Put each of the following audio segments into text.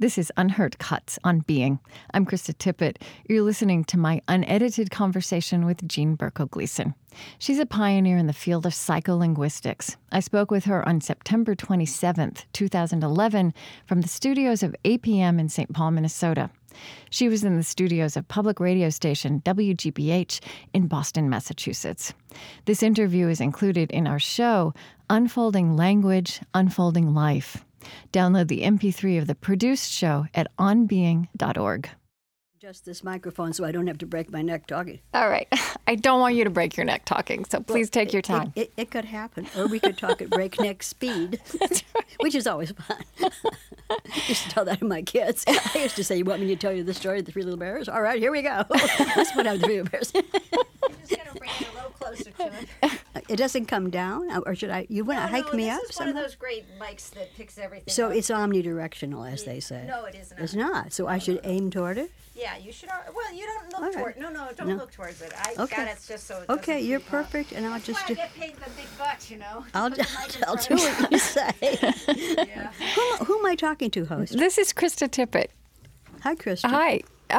This is Unheard Cuts on Being. I'm Krista Tippett. You're listening to my unedited conversation with Jean Berko Gleason. She's a pioneer in the field of psycholinguistics. I spoke with her on September 27th, 2011, from the studios of APM in St. Paul, Minnesota. She was in the studios of public radio station WGBH in Boston, Massachusetts. This interview is included in our show, Unfolding Language, Unfolding Life. Download the MP3 of the produced show at onbeing.org. Just this microphone so I don't have to break my neck talking. All right. I don't want you to break your neck talking, so please take your time. It could happen. Or we could talk at breakneck speed, That's right. which is always fun. I used to tell that to my kids. I used to say, you want me to tell you the story of the Three Little Bears? All right, here we go. That's what happened to the Three Little Bears. You're just going to bring it a little closer to it. It doesn't come down? Or should I? You want to hike me up? This is one of those great mics that picks everything So up. it's omnidirectional, as they say. No, it isn't. It's not. So I should aim toward it? Yeah, you should. Well, you don't look All toward. right. No, don't look towards it. I Okay. got it just so it Okay, doesn't you're creep up. perfect, and I'll That's just why do. I get paid the big bucks, you know. I'll Put the mic in I'll front do of what you say. Yeah. Who am I talking to, host? This is Krista Tippett. Hi, Kristen. Hi.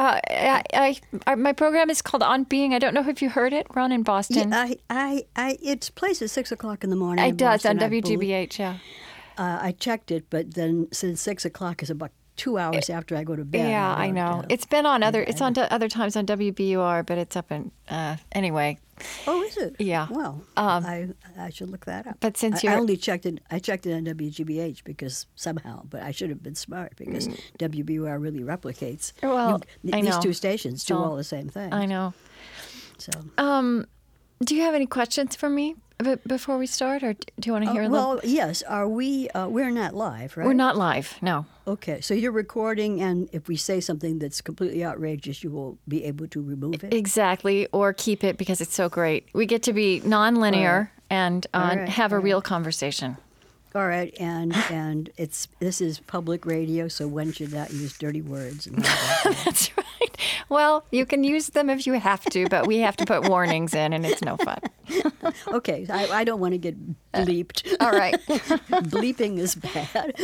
My program is called On Being. I don't know if you heard it. We're on in Boston. Yeah, it plays at 6 o'clock in the morning. It in does on Boston, I believe. WGBH, yeah. I checked it, but then since 6 o'clock is about 2 hours after I go to bed. Yeah, I know. It's been on other. It's on other times on WBUR, but it's up in anyway. Oh, is it? Yeah. Well, I should look that up. But since I you're only checked it. I checked it on WGBH because somehow, but I should have been smart because WBUR really replicates. Well, I these know. two stations do So, all the same thing. I know. So. Do you have any questions for me before we start, or do you want to hear a little? Well, yes. Are we? We're not live, right? We're not live. No. Okay, so you're recording, and if we say something that's completely outrageous, you will be able to remove it? Exactly, or keep it because it's so great. We get to be nonlinear and have a real conversation. All right, and this is public radio, so one should not use dirty words. And all that. That's right. Well, you can use them if you have to, but we have to put warnings in, and it's no fun. Okay, I don't want to get bleeped. All right. Bleeping is bad.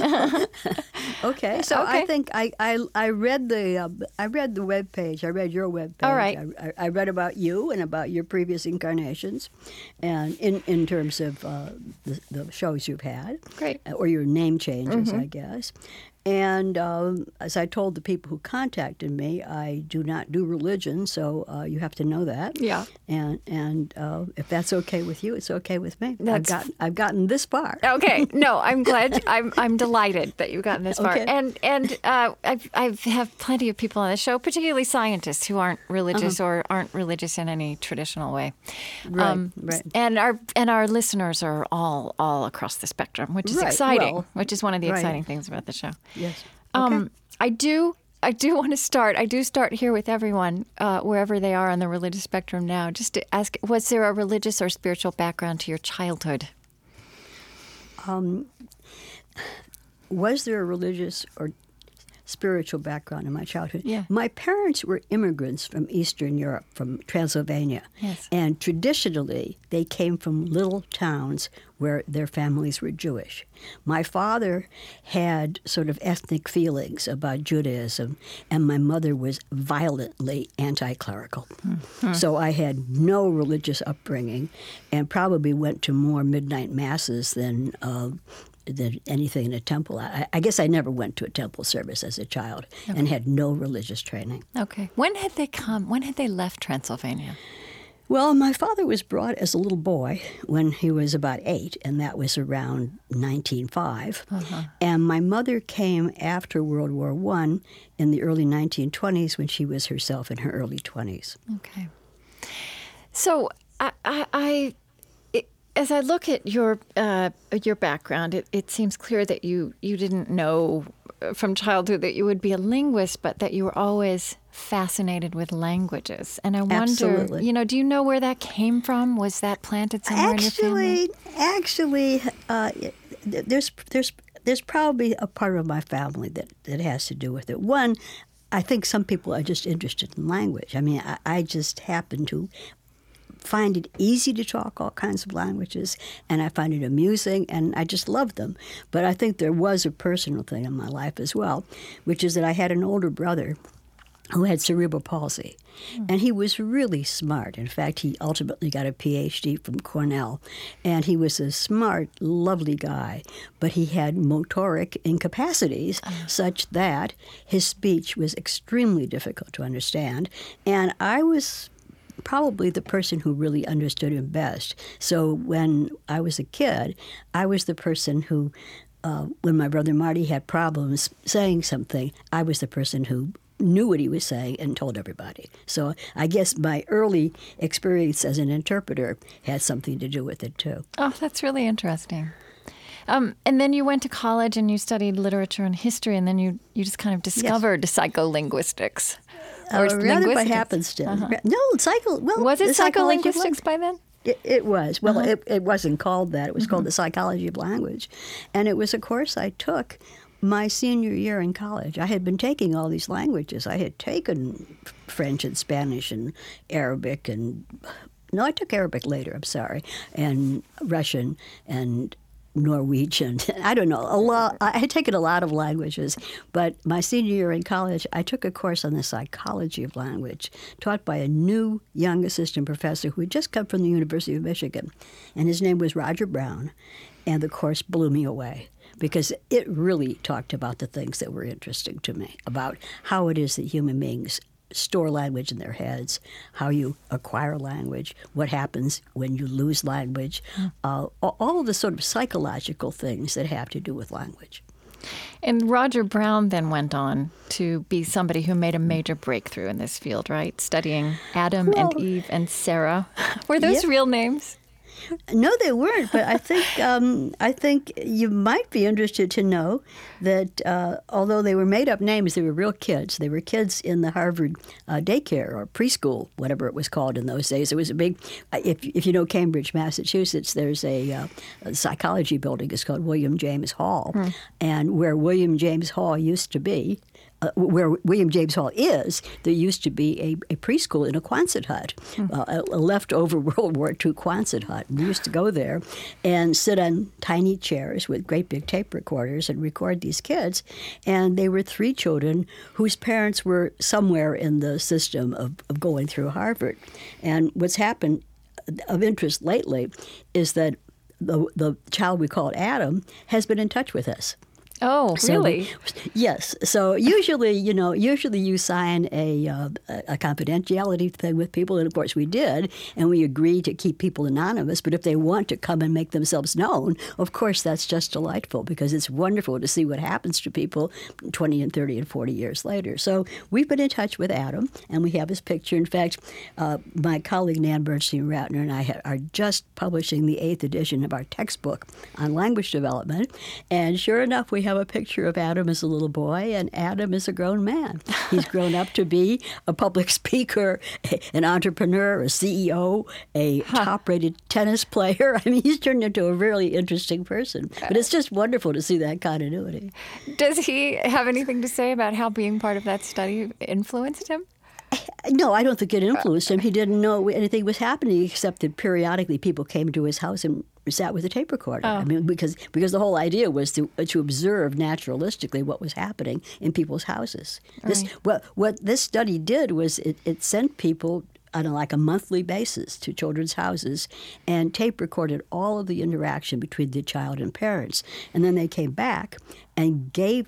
Okay, so Okay. I think I read the web page. I read your web page. All right. I read about you and about your previous incarnations, and in terms of the shows you've had. Great. Or your name changes, I guess. And as I told the people who contacted me, I do not do religion, so you have to know that. Yeah. And if that's okay with you, it's okay with me. That's- I've gotten this far. Okay. No, I'm glad. I'm delighted that you've gotten this far. Okay. And I've have plenty of people on the show, particularly scientists who aren't religious or aren't religious in any traditional way. Right. And our listeners are all across the spectrum, which is Right, exciting. well, which is one of the right. exciting things about the show. Yes. Okay. I do want to start. I do start here with everyone, wherever they are on the religious spectrum now, just to ask, was there a religious or spiritual background to your childhood? Was there a religious or spiritual background in my childhood? Yeah. My parents were immigrants from Eastern Europe, from Transylvania. Yes. And traditionally, they came from little towns where their families were Jewish. My father had sort of ethnic feelings about Judaism, and my mother was violently anti-clerical. So I had no religious upbringing and probably went to more midnight masses than anything in a temple. I guess I never went to a temple service as a child and had no religious training. Okay. When had they come? When had they left Transylvania? Well, my father was brought as a little boy when he was about 8, and that was around 1905. And my mother came after World War I in the early 1920s when she was herself in her early 20s. Okay. So as I look at your background, it seems clear that you didn't know from childhood that you would be a linguist, but that you were always fascinated with languges. And I wonder, Absolutely. do you know where that came from? Was that planted somewhere in your family? Actually, there's probably a part of my family that has to do with it. One, I think some people are just interested in language. I mean, I just happen to find it easy to talk all kinds of languages, and I find it amusing, and I just love them. But I think there was a personal thing in my life as well, which is that I had an older brother who had cerebral palsy. And he was really smart. In fact, he ultimately got a PhD from Cornell. And he was a smart, lovely guy. But he had motoric incapacities such that his speech was extremely difficult to understand. And I was probably the person who really understood him best. So when I was a kid, I was the person who, when my brother Marty had problems saying something, I was the person who knew what he was saying and told everybody. So I guess my early experience as an interpreter had something to do with it, too. Oh, that's really interesting. And then you went to college and you studied literature and history, and then you just kind of discovered psycholinguistics. Or Rather by linguistics. happenstance. No, Was it the psychology of psycholinguistics by then? It was. Well, it wasn't called that. It was called the psychology of language. And it was a course I took my senior year in college. I had been taking all these languages. I had taken French and Spanish and Arabic and... No, I took Arabic later, I'm sorry, and Russian and Norwegian. I don't know, a lot. I had taken a lot of languages, but my senior year in college, I took a course on the psychology of language taught by a new young assistant professor who had just come from the University of Michigan, and his name was Roger Brown, and the course blew me away because it really talked about the things that were interesting to me, about how it is that human beings store language in their heads, how you acquire language, what happens when you lose language, all of the sort of psychological things that have to do with language. And Roger Brown then went on to be somebody who made a major breakthrough in this field, right? Studying Adam and Eve and Sarah. Were those real names? No, they weren't. But I think you might be interested to know that although they were made-up names, they were real kids. They were kids in the Harvard daycare or preschool, whatever it was called in those days. It was a big. If you know Cambridge, Massachusetts, there's a psychology building. It's called William James Hall, and where William James Hall used to be. Where William James Hall is, there used to be a preschool in a Quonset hut, a leftover World War II Quonset hut. We used to go there and sit on tiny chairs with great big tape recorders and record these kids. And they were 3 children whose parents were somewhere in the system of going through Harvard. And what's happened of interest lately is that the child we called Adam has been in touch with us. Oh, really? Yes. So usually you sign a confidentiality thing with people, and of course we did, and we agreed to keep people anonymous. But if they want to come and make themselves known, of course that's just delightful because it's wonderful to see what happens to people 20 and 30 and 40 years later. So we've been in touch with Adam, and we have his picture. In fact, my colleague Nan Bernstein-Ratner and I are just publishing the 8th edition of our textbook on language development, and sure enough, we have a picture of Adam as a little boy, and Adam is a grown man. He's grown up to be a public speaker, an entrepreneur, a CEO, a top-rated tennis player. I mean, he's turned into a really interesting person. But it's just wonderful to see that continuity. Does he have anything to say about how being part of that study influenced him? No, I don't think it influenced him. He didn't know anything was happening except that periodically people came to his house and sat with a tape recorder. I mean, because the whole idea was to observe naturalistically what was happening in people's houses. What this study did was it sent people on a monthly basis to children's houses and tape recorded all of the interaction between the child and parents. And then they came back and gave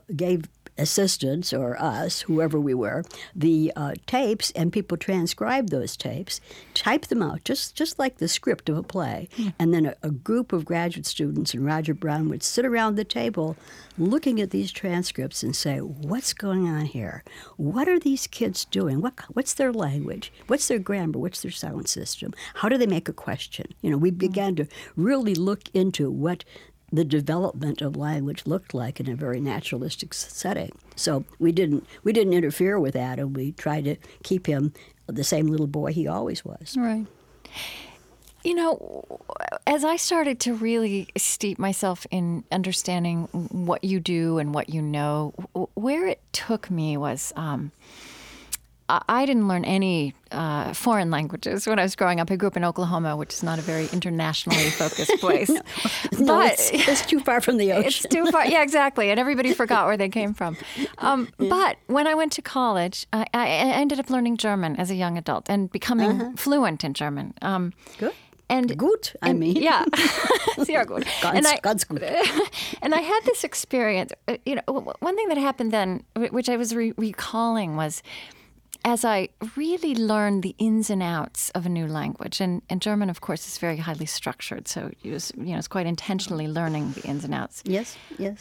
assistants or us, whoever we were, the tapes, and people transcribed those tapes, typed them out, just like the script of a play. And then a group of graduate students and Roger Brown would sit around the table looking at these transcripts and say, what's going on here? What are these kids doing? What's their language? What's their grammar? What's their sound system? How do they make a question? We began to really look into what the development of language looked like in a very naturalistic setting. So we didn't interfere with Adam. We tried to keep him the same little boy he always was. Right. As I started to really steep myself in understanding what you do and what you know, where it took me was I didn't learn any foreign languages when I was growing up. I grew up in Oklahoma, which is not a very internationally focused place. No, it's too far from the ocean. It's too far. Yeah, exactly. And everybody forgot where they came from. But when I went to college, I ended up learning German as a young adult and becoming fluent in German. Good. And Gut, I mean. Yeah, sehr gut. Ganz gut. And I had this experience. One thing that happened then, which I was recalling, was as I really learned the ins and outs of a new language, and German, of course, is very highly structured, so it's quite intentionally learning the ins and outs. Yes.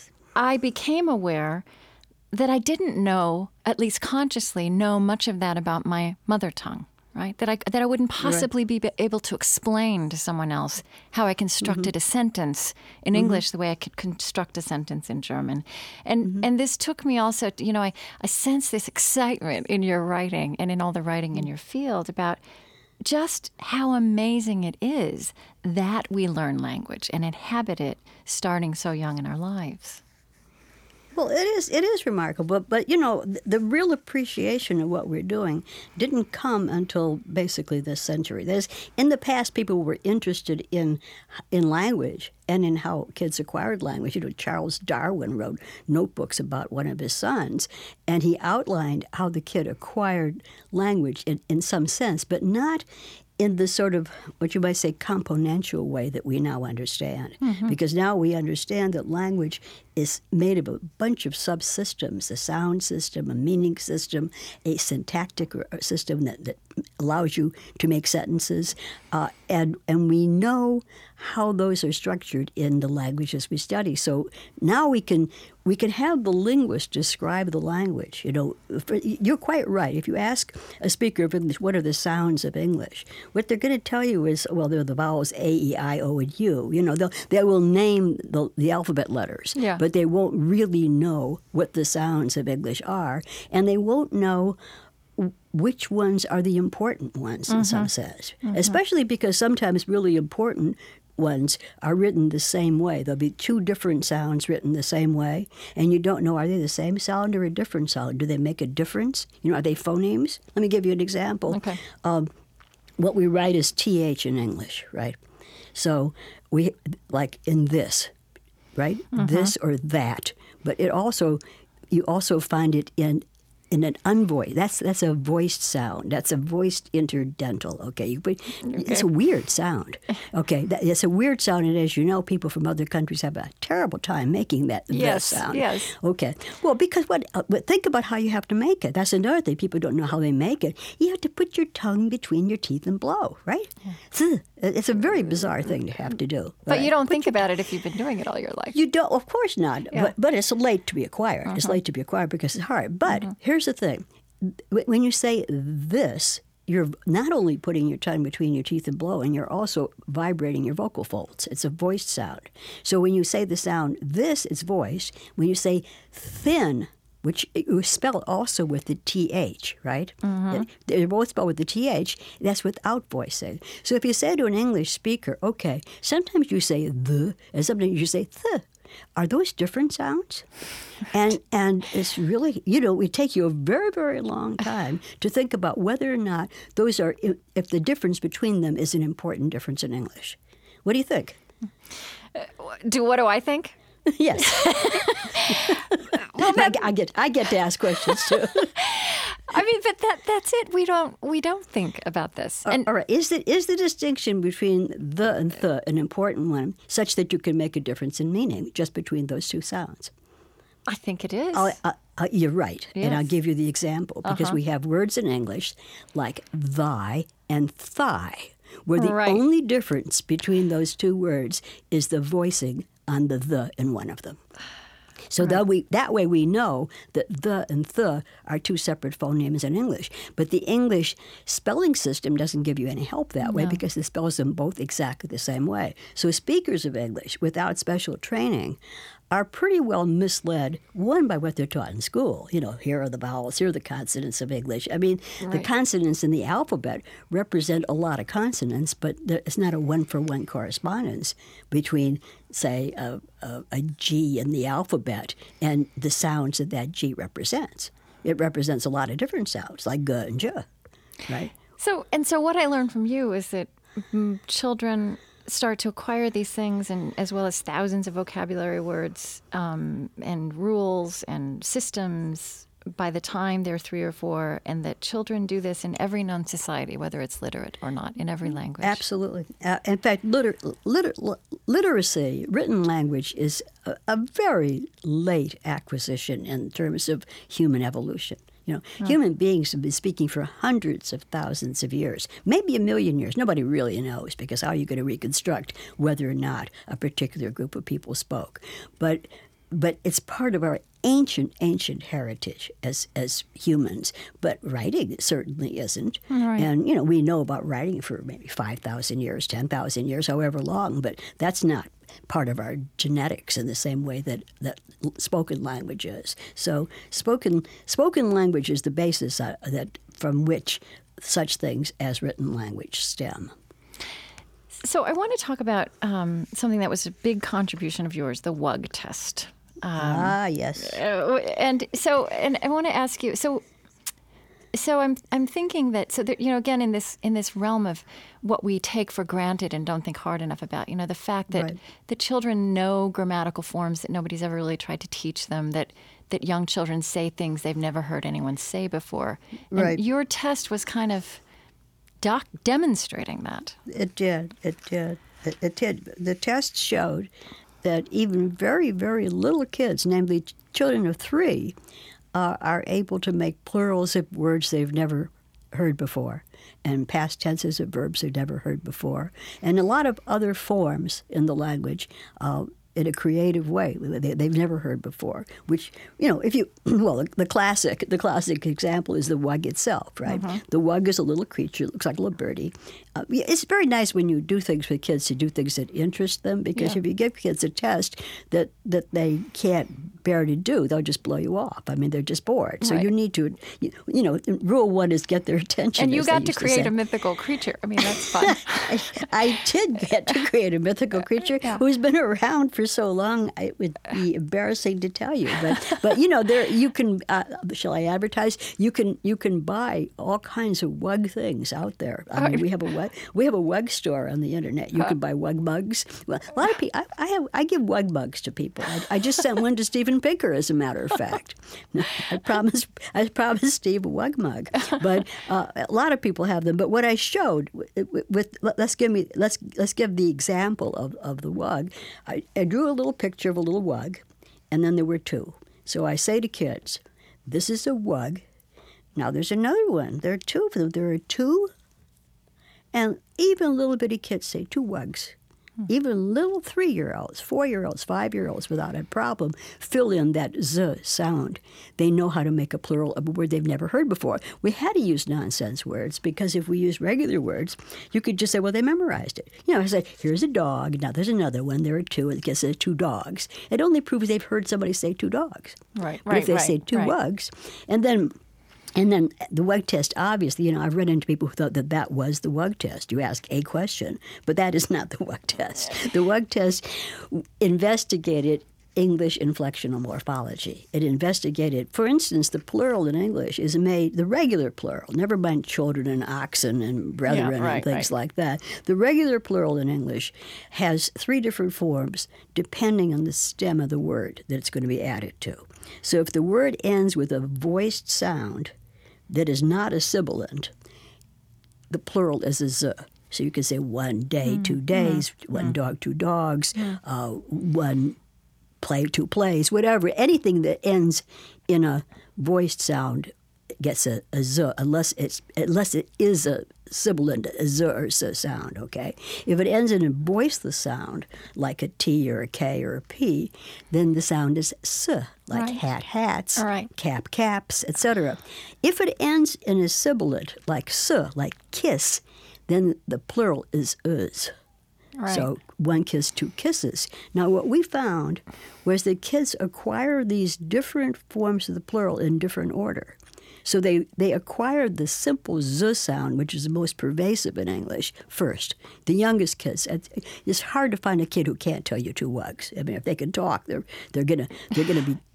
I became aware that I didn't know, at least consciously, know much of that about my mother tongue. Right, that I wouldn't possibly be able to explain to someone else how I constructed a sentence in English the way I could construct a sentence in German, and this took me also. I sense this excitement in your writing and in all the writing in your field about just how amazing it is that we learn language and inhabit it starting so young in our lives. Well, it is remarkable, but the real appreciation of what we're doing didn't come until basically this century. That is, in the past, people were interested in language and in how kids acquired language. Charles Darwin wrote notebooks about one of his sons, and he outlined how the kid acquired language in some sense, but not in the sort of, what you might say, componential way that we now understand. Because now we understand that language is made of a bunch of subsystems, a sound system, a meaning system, a syntactic system that allows you to make sentences. And we know how those are structured in the languages we study. So now we can have the linguist describe the language. You're quite right. If you ask a speaker of English, what are the sounds of English? What they're going to tell you is, well, they're the vowels A, E, I, O, and U. They will name the alphabet letters, but they won't really know what the sounds of English are, and they won't know which ones are the important ones in some sense, especially because sometimes really important ones are written the same way. There'll be two different sounds written the same way, and you don't know, are they the same sound or a different sound? Do they make a difference? Are they phonemes? Let me give you an example. Okay. What we write is TH in English, right? So we, like in this, right? This or that. But you also find it in an unvoiced. That's a voiced sound. That's a voiced interdental. Okay, it's a weird sound. Okay, it's a weird sound, and as you know, people from other countries have a terrible time making that sound. Yes. Okay. Well, because but think about how you have to make it. That's another thing. People don't know how they make it. You have to put your tongue between your teeth and blow. Right. Yeah. It's a very bizarre thing to have to do. But you don't think about it if you've been doing it all your life. You don't. Of course not. Yeah. But it's late to be acquired. It's late to be acquired because it's hard. But here's the thing. When you say this, you're not only putting your tongue between your teeth and blowing, you're also vibrating your vocal folds. It's a voiced sound. So when you say the sound this, it's voiced. When you say thin, which you spell also with the TH, right? They're both spelled with the TH. That's without voicing. So if you say to an English speaker, okay, sometimes you say the, and sometimes you say th. Are those different sounds? And it's really, it take you a very, very long time to think about whether or not those are, if the difference between them is an important difference in English. What do you think? What do I think? Yes. Well, I get to ask questions too. I mean, but that's it. We don't think about this. And, all right. Is the distinction between the and the an important one, such that you can make a difference in meaning just between those two sounds? I think it is. You're right. Yes. And I'll give you the example because we have words in English like thy and thigh, where the only difference between those two words is the voicing on the in one of them. So that way we know that the and the are two separate phonemes in English. But the English spelling system doesn't give you any help that way because it spells them both exactly the same way. So speakers of English without special training are pretty well misled, one, by what they're taught in school. Here are the vowels, here are the consonants of English. I mean, the consonants in the alphabet represent a lot of consonants, but it's not a one-for-one correspondence between, say, a G in the alphabet and the sounds that G represents. it represents a lot of different sounds, like g and j, right? So what I learned from you is that children start to acquire these things, and as well as thousands of vocabulary words and rules and systems by the time they're 3 or 4, and that children do this in every known society, whether it's literate or not, in every language. Absolutely. In fact, literacy, written language, is a very late acquisition in terms of human evolution. Human beings have been speaking for hundreds of thousands of years, maybe 1 million years. Nobody really knows, because how are you going to reconstruct whether or not a particular group of people spoke? But it's part of our ancient heritage as humans. But writing certainly isn't. Right. And, we know about writing for maybe 5,000 years, 10,000 years, however long, but that's not part of our genetics in the same way that spoken language is. So spoken language is the basis that from which such things as written language stem. So I want to talk about something that was a big contribution of yours, the WUG test. Yes. And I want to ask you. So I'm thinking that again in this realm of what we take for granted and don't think hard enough about, the fact that Right. the children know grammatical forms that nobody's ever really tried to teach them, that young children say things they've never heard anyone say before. And Right. your test was kind of demonstrating that. It did. The test showed that even very, very little kids, namely children of 3, are able to make plurals of words they've never heard before, and past tenses of verbs they've never heard before, and a lot of other forms in the language in a creative way they've never heard before. Which, the classic example is the WUG itself, right? Mm-hmm. The WUG is a little creature, looks like a little birdie. It's very nice when you do things with kids to do things that interest them, because Yeah. if you give kids a test that they can't bear to do, they'll just blow you off. I mean, they're just bored. So Right. you need to, rule 1 is get their attention. And you as they got to used create say. a mythical creature. I mean, that's fun. I did get to create a mythical creature Yeah. who's been around for so long, it would be embarrassing to tell you. But there you can. Shall I advertise? You can buy all kinds of WUG things out there. I mean, we have a WUG store on the internet. You can buy WUG mugs. Well, a lot of people. I give WUG mugs to people. I just sent one to Steven Pinker, as a matter of fact. I promised Steve a WUG mug. But a lot of people have them. But what I showed let's give the example of the WUG. I drew a little picture of a little WUG, and then there were 2. So I say to kids, this is a WUG. Now there's another one. There are 2 of them. There are 2, and even little bitty kids say 2 WUGs. Even little 3-year-olds, 4-year-olds, 5-year-olds, without a problem, fill in that z sound. They know how to make a plural of a word they've never heard before. We had to use nonsense words, because if we use regular words, you could just say, well, they memorized it. I say, here's a dog. Now there's another one. There are 2. And it gets 2 dogs. It only proves they've heard somebody say 2 dogs. Right, But if they say 2 right. WUGs, and then the WUG test, obviously, I've run into people who thought that was the WUG test. You ask a question, but that is not the WUG test. The WUG test investigated English inflectional morphology. It investigated, for instance, the plural in English is made, the regular plural, never mind children and oxen and brethren and things like that. The regular plural in English has 3 different forms depending on the stem of the word that it's going to be added to. So if the word ends with a voiced sound that is not a sibilant, the plural is a z. So you can say 1 day, 2 days, 1 dog, 2 dogs, 1 play, 2 plays, whatever. Anything that ends in a voiced sound gets a z, unless it is a sibilant, a z or s sound, okay? If it ends in a voiceless sound, like a t or a k or a p, then the sound is s, like Right. hat, hats, Right. cap, caps, etc. If it ends in a sibilant, like s, like kiss, then the plural is us. Right. So 1 kiss, 2 kisses. Now, what we found was that kids acquire these different forms of the plural in different order. So they acquired the simple z sound, which is the most pervasive in English, first. The youngest kids. It's hard to find a kid who can't tell you 2 WUGs. I mean, if they can talk, they're gonna be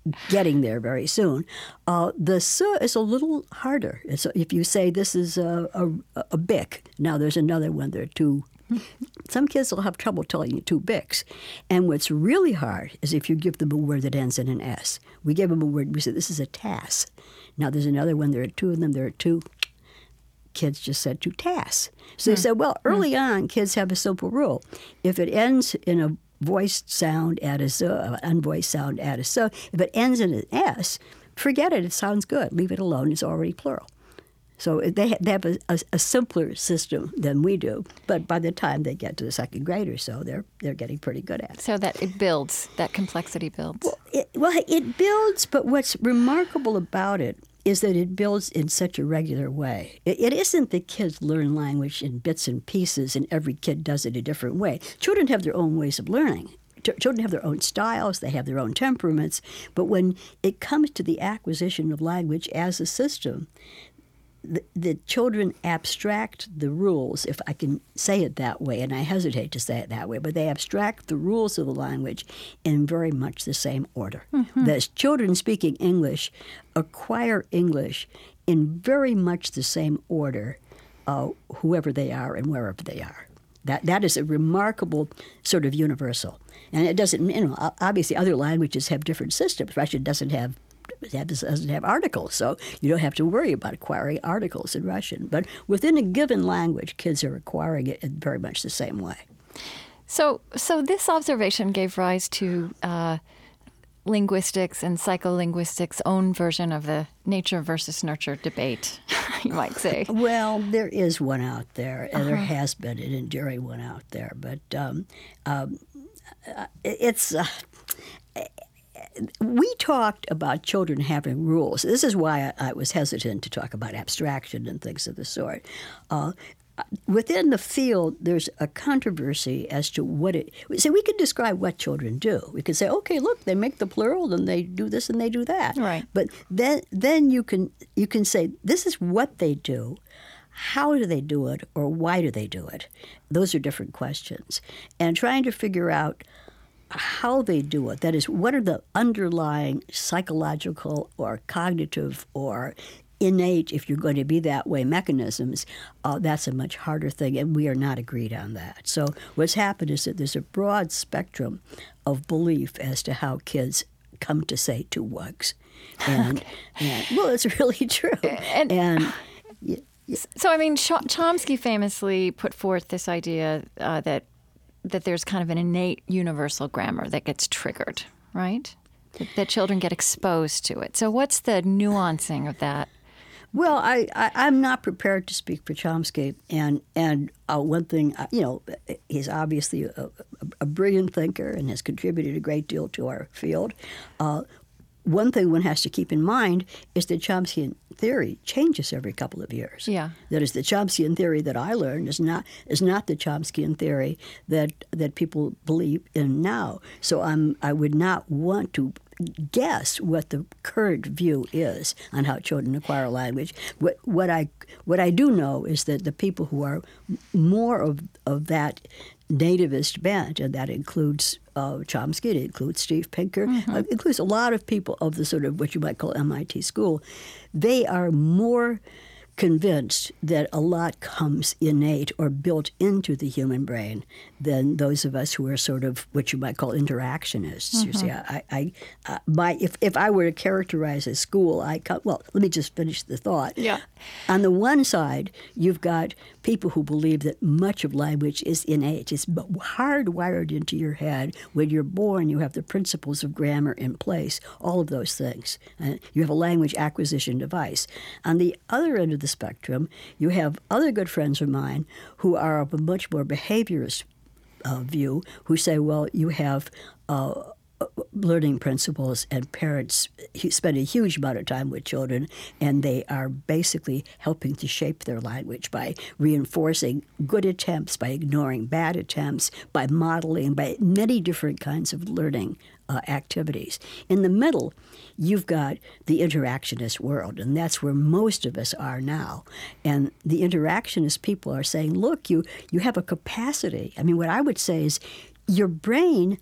getting there very soon. The S is a little harder. If you say this is a bic, now there's another one. There are two. Some kids will have trouble telling you two bics. And what's really hard is if you give them a word that ends in an S. We gave them a word, we said, this is a tass. Now there's another one, there are two of them, there are two. Kids just said two tass. So they said, well, early on, kids have a simple rule. If it ends in a voiced sound, add a Z, an unvoiced sound, add a S. If it ends in an S, forget it, it sounds good. Leave it alone, it's already plural. So they have a simpler system than we do, but by the time they get to the second grade or so, they're getting pretty good at it. So that it builds, that complexity builds. Well, it builds, but what's remarkable about it is that it builds in such a regular way. It isn't that kids learn language in bits and pieces and every kid does it a different way. Children have their own ways of learning. Children have their own styles, they have their own temperaments, but when it comes to the acquisition of language as a system, the children abstract the rules, if I can say it that way, and I hesitate to say it that way, but they abstract the rules of the language in very much the same order. Mm-hmm. The children speaking English acquire English in very much the same order, whoever they are and wherever they are. That is a remarkable sort of universal. And it doesn't, obviously other languages have different systems. Russian doesn't have articles, so you don't have to worry about acquiring articles in Russian. But within a given language, kids are acquiring it in very much the same way. So this observation gave rise to linguistics and psycholinguistics' own version of the nature versus nurture debate, you might say. Well, there is one out there, and there has been an enduring one out there. But it's... we talked about children having rules. This is why I was hesitant to talk about abstraction and things of the sort. Within the field, there's a controversy as to what it... So we could describe what children do. We could say, okay, look, they make the plural, and they do this and they do that. Right. But then you can say, this is what they do. How do they do it, or why do they do it? Those are different questions. And trying to figure out how they do it, that is, what are the underlying psychological or cognitive or innate, if you're going to be that way, mechanisms, that's a much harder thing, and we are not agreed on that. So what's happened is that there's a broad spectrum of belief as to how kids come to say two wugs. And well, it's really true. So, I mean, Chomsky famously put forth this idea that there's kind of an innate universal grammar that gets triggered, right? That children get exposed to it. So what's the nuancing of that? Well, I'm not prepared to speak for Chomsky, and one thing, he's obviously a brilliant thinker and has contributed a great deal to our field. One thing one has to keep in mind is that Chomskyan theory changes every couple of years. Yeah. That is, the Chomskyan theory that I learned is not the Chomskyan theory that people believe in now. So I would not want to guess what the current view is on how children acquire language. What I do know is that the people who are more of that nativist bent, and that includes Chomsky, it includes Steve Pinker, it includes a lot of people of the sort of what you might call MIT school, they are more convinced that a lot comes innate or built into the human brain than those of us who are sort of what you might call interactionists. You see, if I were to characterize a school, well, let me just finish the thought. Yeah. On the one side, you've got people who believe that much of language is innate. It's hardwired into your head. When you're born, you have the principles of grammar in place, all of those things. You have a language acquisition device. On the other end of the spectrum, you have other good friends of mine who are of a much more behaviorist view, who say, well, you have learning principles, and parents spend a huge amount of time with children, and they are basically helping to shape their language by reinforcing good attempts, by ignoring bad attempts, by modeling, by many different kinds of learning activities. In the middle, you've got the interactionist world, and that's where most of us are now. And the interactionist people are saying, look, you have a capacity. I mean, what I would say is your brain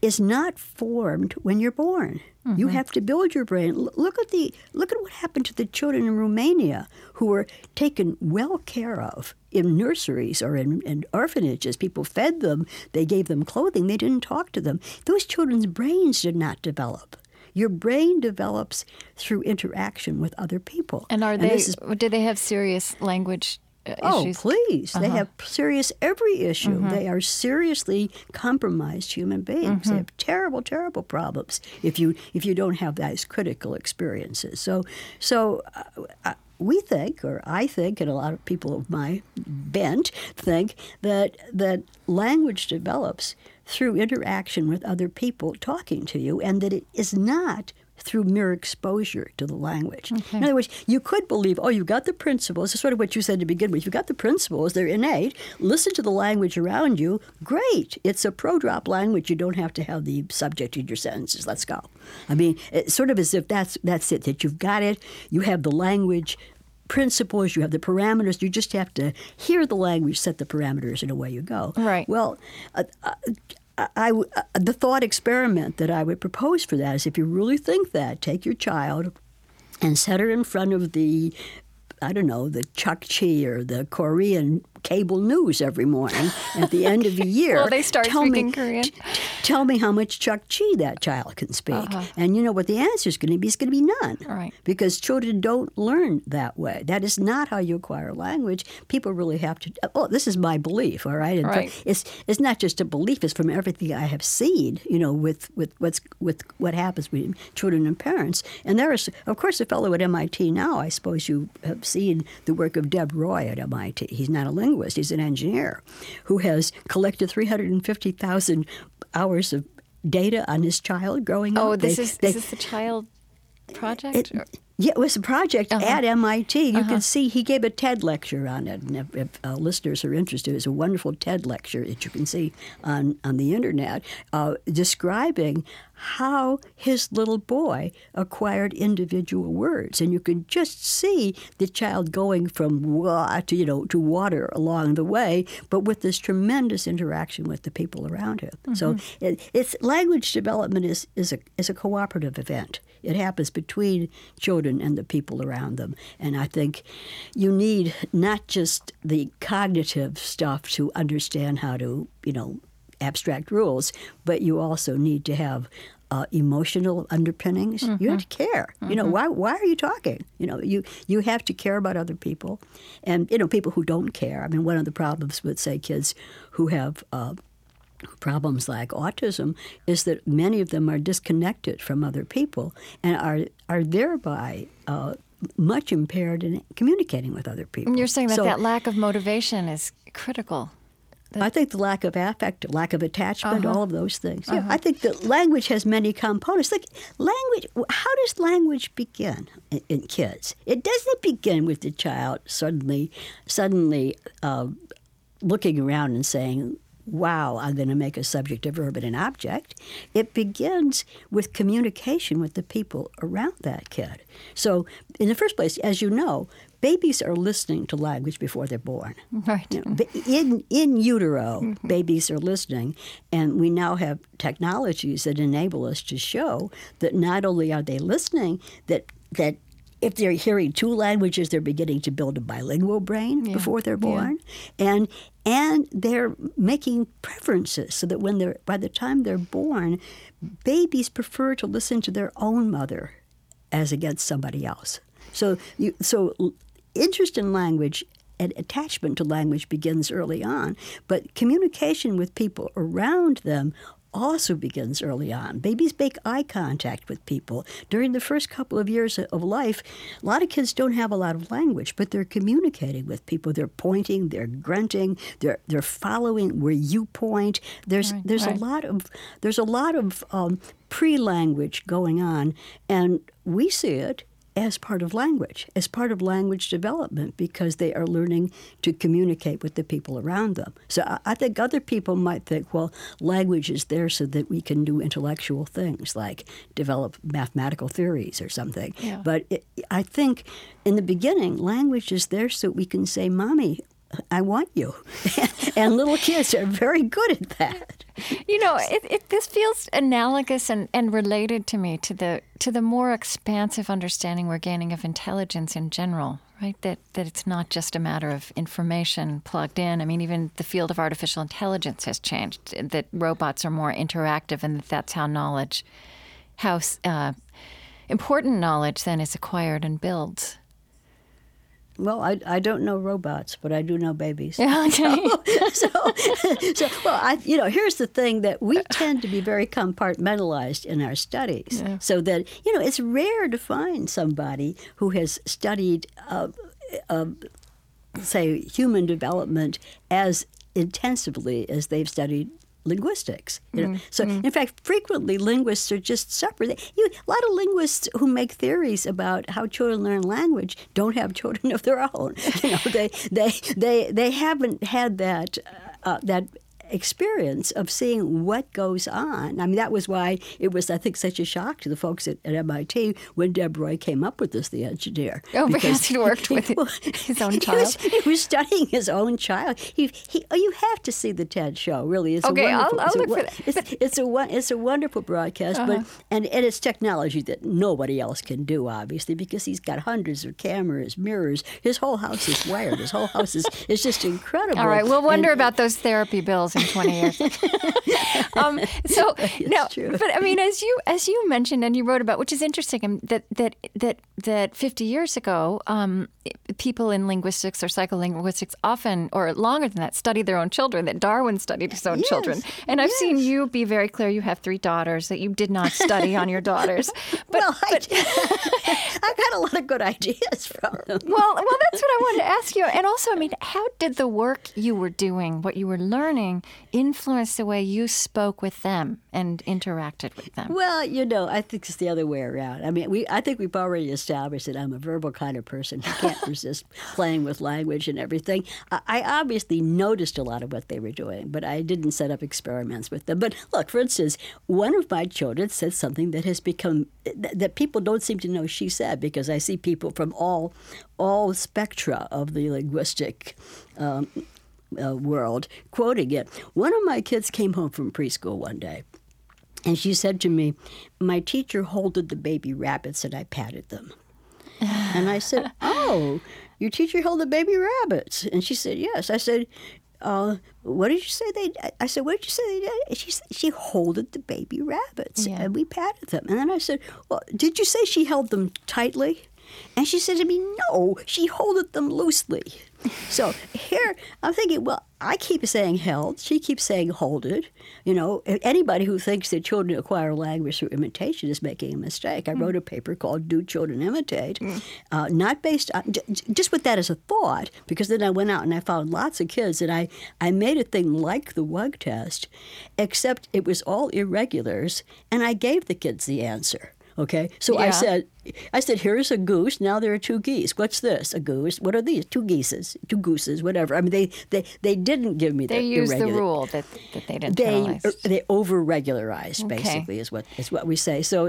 is not formed when you're born. You have to build your brain. Look at what happened to the children in Romania who were taken well care of in nurseries or in orphanages. People fed them. They gave them clothing. They didn't talk to them. Those children's brains did not develop. Your brain develops through interaction with other people. And do they have serious language issues? Oh, please. They have serious every issue. They are seriously compromised human beings. They have terrible, terrible problems if you don't have those critical experiences. So we think, or I think, and a lot of people of my bent think, that language develops through interaction with other people talking to you, and that it is not through mere exposure to the language. Okay. In other words, you could believe, you've got the principles. It's sort of what you said to begin with. You've got the principles. They're innate. Listen to the language around you. Great. It's a pro-drop language. You don't have to have the subject in your sentences. Let's go. I mean, it's sort of as if that's it, that you've got it. You have the language principles. You have the parameters. You just have to hear the language, set the parameters, and away you go. Right. Well, the thought experiment that I would propose for that is, if you really think that, take your child and set her in front of the Chukchi or the Korean cable news every morning at the end of the year. Well, they start speaking Korean. Tell me how much Chukchi that child can speak. And you know what the answer is going to be? It's going to be none. Right. Because children don't learn that way. That is not how you acquire language. People really have to. This is my belief, all right? And right. It's not just a belief. It's from everything I have seen, with what happens between children and parents. And there is, of course, a fellow at MIT now. I suppose you have seen the work of Deb Roy at MIT. He's not a linguist. He's an engineer who has collected 350,000 hours of data on his child growing up. Oh, is this the child project? Yeah, it was a project at MIT. You can see he gave a TED lecture on it. And if listeners are interested, it's a wonderful TED lecture that you can see on the Internet describing how his little boy acquired individual words. And you can just see the child going from to water along the way, but with this tremendous interaction with the people around him. So it's language development is a cooperative event. It happens between children and the people around them. And I think you need not just the cognitive stuff to understand how to, abstract rules, but you also need to have emotional underpinnings. You have to care. Why are you talking? You have to care about other people. And, people who don't care. I mean, one of the problems with, say, kids who have problems like autism is that many of them are disconnected from other people and are thereby much impaired in communicating with other people. And you're saying that lack of motivation is critical. I think the lack of affect, lack of attachment, all of those things. Yeah, I think that language has many components. Like language, how does language begin in kids? It doesn't begin with the child suddenly looking around and saying, wow, I'm going to make a subject, a verb, and an object. It begins with communication with the people around that kid. So in the first place, as you know, babies are listening to language before they're born. Right. In utero, babies are listening, and we now have technologies that enable us to show that not only are they listening, that if they're hearing two languages, they're beginning to build a bilingual brain before they're born, and they're making preferences so that by the time they're born, babies prefer to listen to their own mother as against somebody else. So interest in language and attachment to language begins early on, but communication with people around them also begins early on. Babies make eye contact with people. During the first couple of years of life, a lot of kids don't have a lot of language, but they're communicating with people. They're pointing, they're grunting, they're following where you point. There's a lot of pre-language going on, and we see it as part of language development, because they are learning to communicate with the people around them. So I think other people might think, well, language is there so that we can do intellectual things like develop mathematical theories or something. Yeah. But I think in the beginning, language is there so we can say, Mommy, I want you. And little kids are very good at that. This feels analogous and related to me to the more expansive understanding we're gaining of intelligence in general, right? That it's not just a matter of information plugged in. I mean, even the field of artificial intelligence has changed, that robots are more interactive, and that's how important knowledge then is acquired and built. Well, I don't know robots, but I do know babies. Okay. Here's the thing, that we tend to be very compartmentalized in our studies. Yeah. So that, it's rare to find somebody who has studied, say, human development as intensively as they've studied linguistics. In fact, frequently linguists are just separate. A lot of linguists who make theories about how children learn language don't have children of their own. They haven't had that experience of seeing what goes on. I mean, that was why it was, I think, such a shock to the folks at MIT when Deb Roy came up with this, the engineer. Oh, because he worked with his own child. He was studying his own child. You have to see the TED show, really. It's okay, I'll look for that. It's a wonderful broadcast, and it's technology that nobody else can do, obviously, because he's got hundreds of cameras, mirrors. His whole house is wired. His whole house is just incredible. All right, we'll wonder about those therapy bills in 20 years. True. But I mean, as you mentioned and you wrote about, which is interesting, that 50 years ago, people in linguistics or psycholinguistics often, or longer than that, studied their own children. That Darwin studied his own children. And I've seen you be very clear. You have 3 daughters. That you did not study on your daughters. I got a lot of good ideas from them. Well, that's what I wanted to ask you. And also, I mean, how did the work you were doing, what you were learning, influence the way you spoke with them and interacted with them? Well, I think it's the other way around. I mean, I think we've already established that I'm a verbal kind of person who can't resist playing with language and everything. I obviously noticed a lot of what they were doing, but I didn't set up experiments with them. But look, for instance, one of my children said something that has become, that people don't seem to know she said, because I see people from all spectra of the linguistic world quoting it. One of my kids came home from preschool one day, and she said to me, "My teacher holded the baby rabbits and I patted them." And I said, "Oh, your teacher held the baby rabbits?" And she said, "Yes." I said, "What did you say they did?" I said, "What did you say they did?" And she said, "She holded the baby rabbits and we patted them." And then I said, "Well, did you say she held them tightly?" And she said to me, "No, she holded them loosely." So here I'm thinking, well, I keep saying held. She keeps saying holded. Anybody who thinks that children acquire language through imitation is making a mistake. I wrote a paper called Do Children Imitate? Not based on, just with that as a thought, because then I went out and I found lots of kids, and I made a thing like the WUG test, except it was all irregulars, and I gave the kids the answer. Okay, so I said, here's a goose. Now there are 2 geese. What's this? A goose. What are these? 2 geese, 2 gooses, whatever. I mean, they didn't give me the irregular. They used the rule that they internalized. They over-regularized, basically, is what we say. So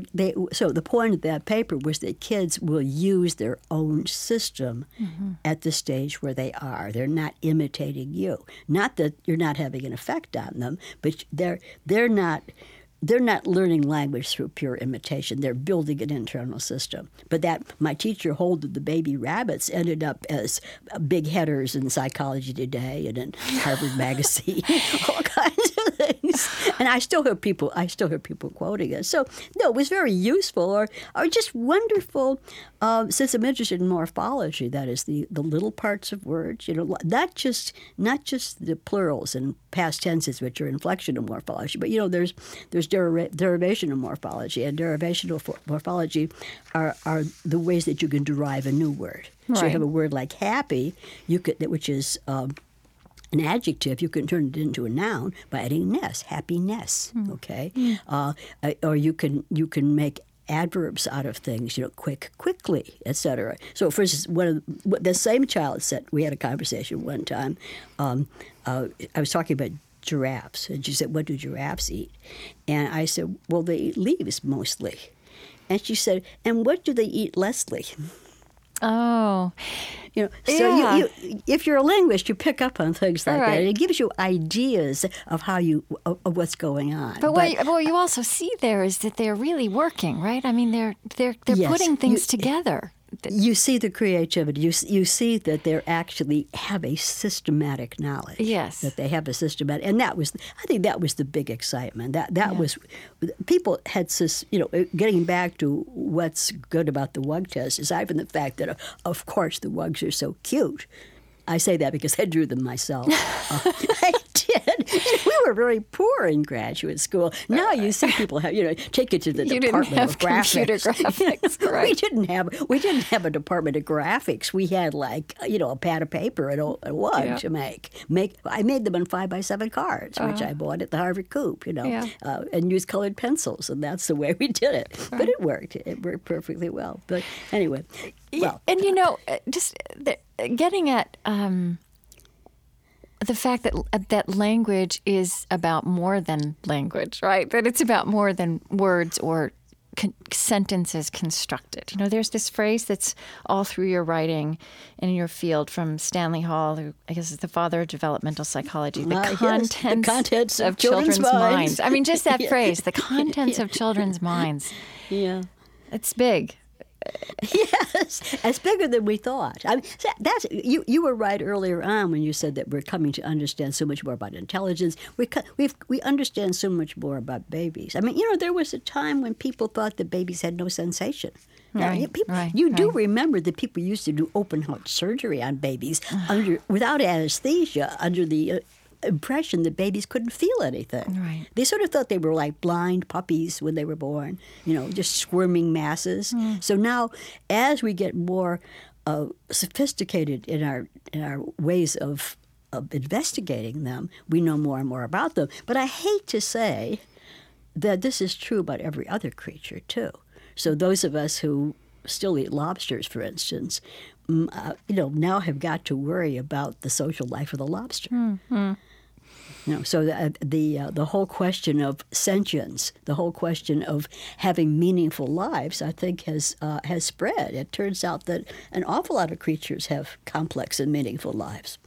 So the point of that paper was that kids will use their own system at the stage where they are. They're not imitating you. Not that you're not having an effect on them, but they're not. They're not learning language through pure imitation. They're building an internal system. But that my teacher holded the baby rabbits ended up as big headers in Psychology Today and in Harvard Magazine, all kinds of things. And I still hear people quoting it. So no, it was very useful or just wonderful. Since I'm interested in morphology, that is the little parts of words. Not just the plurals and past tenses, which are inflectional morphology, but there's derivational morphology, and derivational morphology are the ways that you can derive a new word. Right. So you have a word like happy, which is an adjective. You can turn it into a noun by adding ness, happiness. Okay, or you can make adverbs out of things, quick, quickly, etc. So, for instance, the same child said, we had a conversation one time. I was talking about giraffes, and she said, "What do giraffes eat?" And I said, "Well, they eat leaves mostly." And she said, "And what do they eat, Leslie?" Oh, So Yeah. you, if you're a linguist, you pick up on things like Right. that. It gives you ideas of of what's going on. but what you also see there is that they're really working, right? I mean, they're Yes, putting things together. you see the creativity. You see that they actually have a systematic knowledge. Yes. That they have a systematic, and I think that was the big excitement. That was, people had getting back to what's good about the WUG test, aside from the fact that, of course, the WUGs are so cute. I say that because I drew them myself. I did. We were very poor in graduate school. Now you see people take it to the You didn't department have of graphics. computer graphics, right? We didn't have a department of graphics. We had a pad of paper and a WUG to make. I made them on 5x7 cards, which I bought at the Harvard Coop. And used colored pencils, and that's the way we did it. Right. But it worked. It worked perfectly well. But anyway, well, and getting at the fact that language is about more than language, right? That it's about more than words or sentences constructed. There's this phrase that's all through your writing and in your field from Stanley Hall, who I guess is the father of developmental psychology. The contents of children's minds. I mean, just that phrase, the contents of children's minds. Yeah. It's big. Yes, it's bigger than we thought. I mean, you were right earlier on when you said that we're coming to understand so much more about intelligence. We understand so much more about babies. I mean, there was a time when people thought that babies had no sensation. Right, You do remember that people used to do open heart surgery on babies without anesthesia, under the impression that babies couldn't feel anything. Right. They sort of thought they were like blind puppies when they were born, just squirming masses. So now, as we get more sophisticated in our ways of investigating them, we know more and more about them. But I hate to say that this is true about every other creature too. So those of us who still eat lobsters, for instance, now have got to worry about the social life of the lobster. Mm-hmm. So the whole question of sentience, the whole question of having meaningful lives, I think has spread. It turns out that an awful lot of creatures have complex and meaningful lives.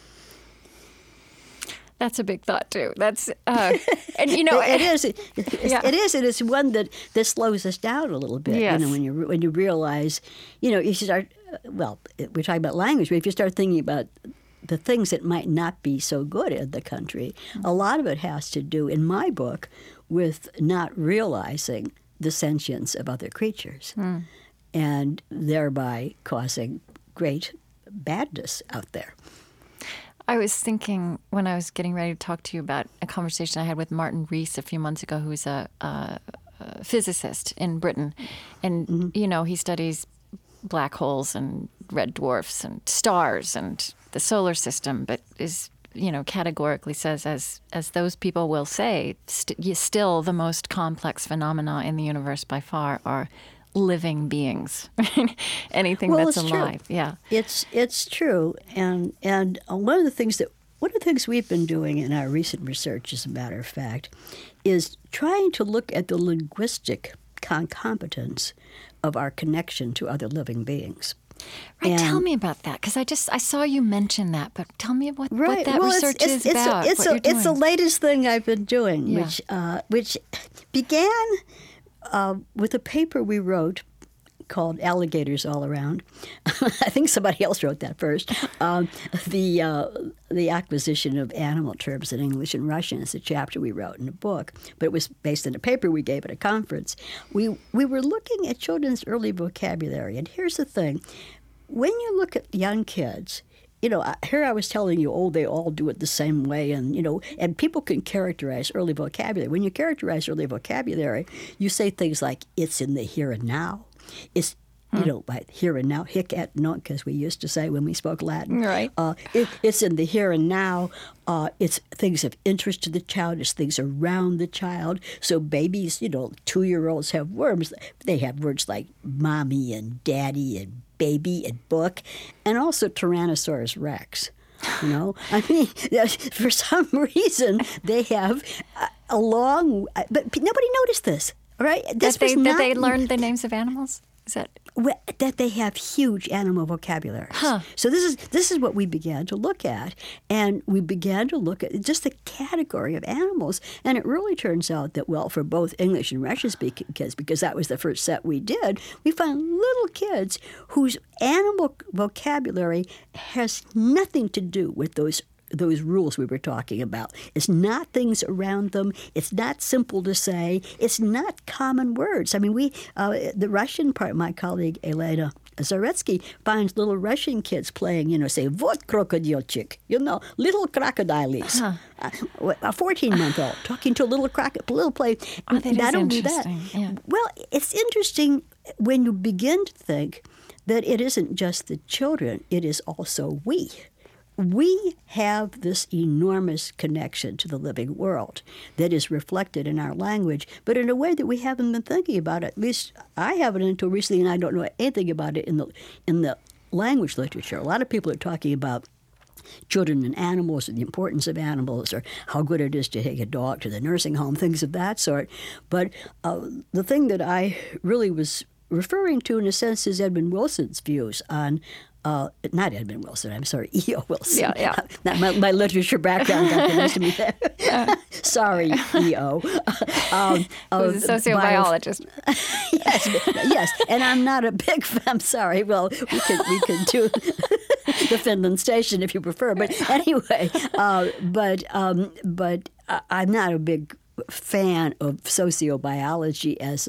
That's a big thought too. That's and it is. It is, and it's one that slows us down a little bit. Yes. When you realize, you start. Well, we're talking about language, but if you start thinking about the things that might not be so good in the country, a lot of it has to do, in my book, with not realizing the sentience of other creatures, and thereby causing great badness out there. I was thinking when I was getting ready to talk to you about a conversation I had with Martin Rees a few months ago, who's a physicist in Britain. And, he studies black holes and red dwarfs and stars and the solar system, but is, categorically says, as those people will say, still the most complex phenomena in the universe by far are living beings. Anything that's alive. True. Yeah. It's true. And one of the things we've been doing in our recent research, as a matter of fact, is trying to look at the linguistic concomitants of our connection to other living beings. Right, tell me about that, because I saw you mention that, but tell me what that research is about. It's the latest thing I've been doing, which began with a paper we wrote called Alligators All Around. I think somebody else wrote that first. The acquisition of animal terms in English and Russian is a chapter we wrote in a book, but it was based on a paper we gave at a conference. We were looking at children's early vocabulary, and here's the thing. When you look at young kids, here I was telling you, they all do it the same way, and people can characterize early vocabulary. When you characterize early vocabulary, you say things like, it's in the here and now. It's, like here and now, hic et nunc, as we used to say when we spoke Latin. Right. It's in the here and now. It's things of interest to the child. It's things around the child. So babies, 2-year-olds have words. They have words like mommy and daddy and baby and book, and also Tyrannosaurus Rex. I mean, for some reason they have but nobody noticed this. Right? That they learned the names of animals? Is that that they have huge animal vocabularies. Huh. So this is what we began to look at, and we began to look at just the category of animals, and it really turns out that, well, for both English and Russian-speaking kids, because that was the first set we did, we found little kids whose animal vocabulary has nothing to do with those rules we were talking about. It's not things around them. It's not simple to say. It's not common words. I mean, the Russian part, my colleague Elena Zaretsky finds little Russian kids playing, say, "Vot krokodilchik," little crocodiles. Huh. A 14-month-old talking to a little play. Oh, that is I don't do interesting. that. Yeah. Well, it's interesting when you begin to think that it isn't just the children, it is also we. We have this enormous connection to the living world that is reflected in our language, but in a way that we haven't been thinking about. At least I haven't until recently, and I don't know anything about it in the language literature. A lot of people are talking about children and animals and the importance of animals, or how good it is to take a dog to the nursing home, things of that sort. But the thing that I really was referring to, in a sense, is Edmund Wilson's views on not Edmund Wilson, I'm sorry, E.O. Wilson. Yeah. My literature background got the best of me there. Sorry, E.O. Who's a sociobiologist. yes, and I'm not a big fan. I'm sorry. Well, we can do the Finland Station if you prefer. But anyway, but I'm not a big fan of sociobiology as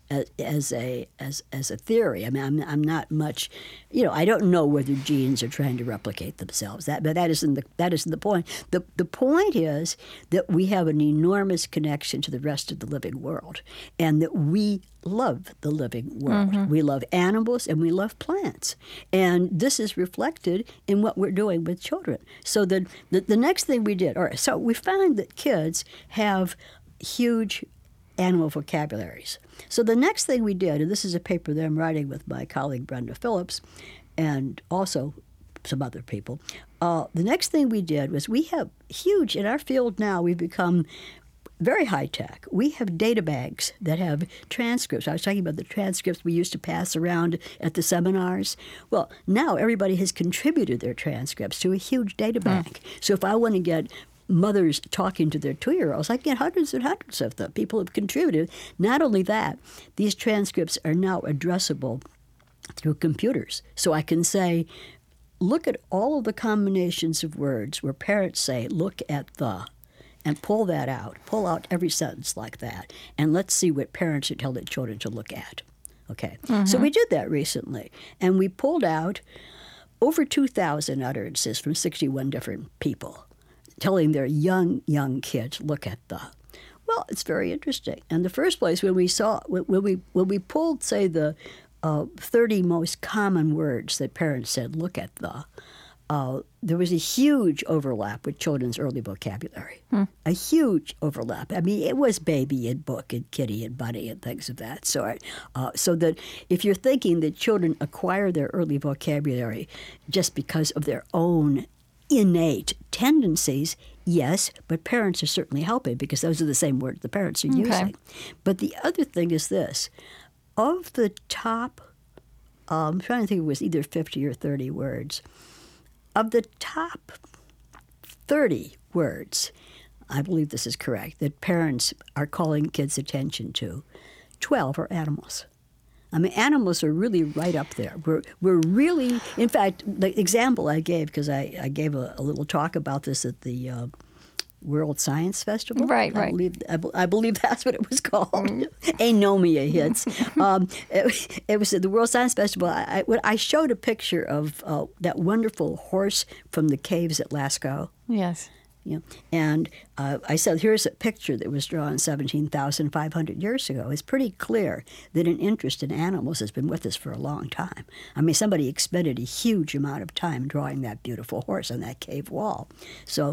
a theory. I mean, I'm not much. I don't know whether genes are trying to replicate themselves. But that isn't the point. The point is that we have an enormous connection to the rest of the living world, and that we love the living world. Mm-hmm. We love animals and we love plants, and this is reflected in what we're doing with children. So the next thing we did, so we found that kids have huge animal vocabularies. So the next thing we did, and this is a paper that I'm writing with my colleague Brenda Phillips and also some other people, the next thing we did was we have huge, in our field now, we've become very high-tech. We have data banks that have transcripts. I was talking about the transcripts we used to pass around at the seminars. Well, now everybody has contributed their transcripts to a huge data bank. So if I want to get mothers talking to their 2-year-olds, I get hundreds and hundreds of them. People have contributed. Not only that, these transcripts are now addressable through computers. So I can say, look at all of the combinations of words where parents say, look at the, and pull out every sentence like that, and let's see what parents should tell their children to look at. Okay, So we did that recently, and we pulled out over 2,000 utterances from 61 different people, telling their young kids, look at the. Well, it's very interesting. In the first place, when we pulled, say, the 30 most common words that parents said, look at the, there was a huge overlap with children's early vocabulary. A huge overlap. I mean, it was baby and book and kitty and bunny and things of that sort. So that if you're thinking that children acquire their early vocabulary just because of their own innate tendencies, yes, but parents are certainly helping because those are the same words the parents are using. But the other thing is this. Of the top, I'm trying to think, it was either 50 or 30 words. Of the top 30 words, I believe this is correct, that parents are calling kids' attention to, 12 are animals. I mean, animals are really right up there. We're really, in fact, the example I gave, because I gave a little talk about this at the World Science Festival. Right. I believe that's what it was called. Anomia hits. It was at the World Science Festival. I showed a picture of that wonderful horse from the caves at Lascaux. Yes. And I said, here's a picture that was drawn 17,500 years ago. It's pretty clear that an interest in animals has been with us for a long time. I mean, somebody expended a huge amount of time drawing that beautiful horse on that cave wall. So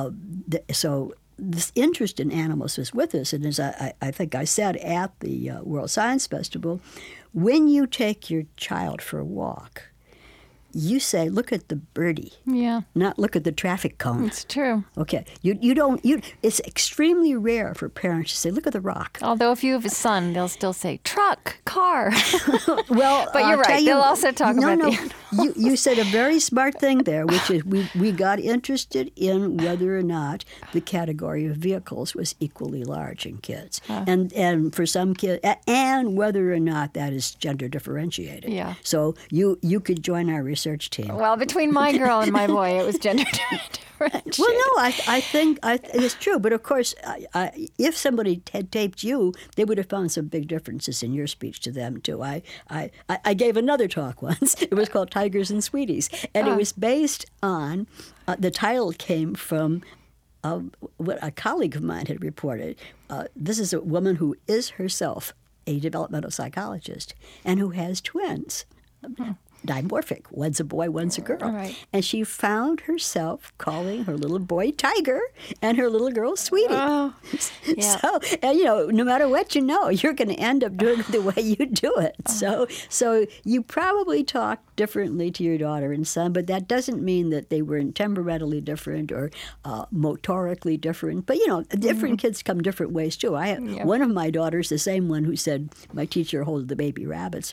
this interest in animals was with us. And as I think I said at the World Science Festival, when you take your child for a walk, you say, look at the birdie, Yeah, not look at the traffic cone. it's true. Okay, it's extremely rare for parents to say, look at the rock. Although if you have a son, they'll still say truck, car. Well, But you're I'll tell right. They'll also talk about you said a very smart thing there, which is we got interested in whether or not the category of vehicles was equally large in kids, and for some kids, and whether or not that is gender differentiated. Yeah. So you could join our research team. Well, between my girl and my boy, it was gender differentiated. Well, no, I think it's true. But of course, if somebody had taped you, they would have found some big differences in your speech to them, too. I gave another talk once. It was called Tigers and Sweeties. And it was based on, the title came from what a colleague of mine had reported. This is a woman who is herself a developmental psychologist and who has twins. Dimorphic. One's a boy, one's a girl. Right. And she found herself calling her little boy Tiger and her little girl Sweetie. Oh, yeah. So, and no matter what you know, you're going to end up doing it the way you do it. So you probably talk differently to your daughter and son, but that doesn't mean that they were temperamentally different or motorically different. But, different kids come different ways, too. I have one of my daughters, the same one who said, my teacher holds the baby rabbits,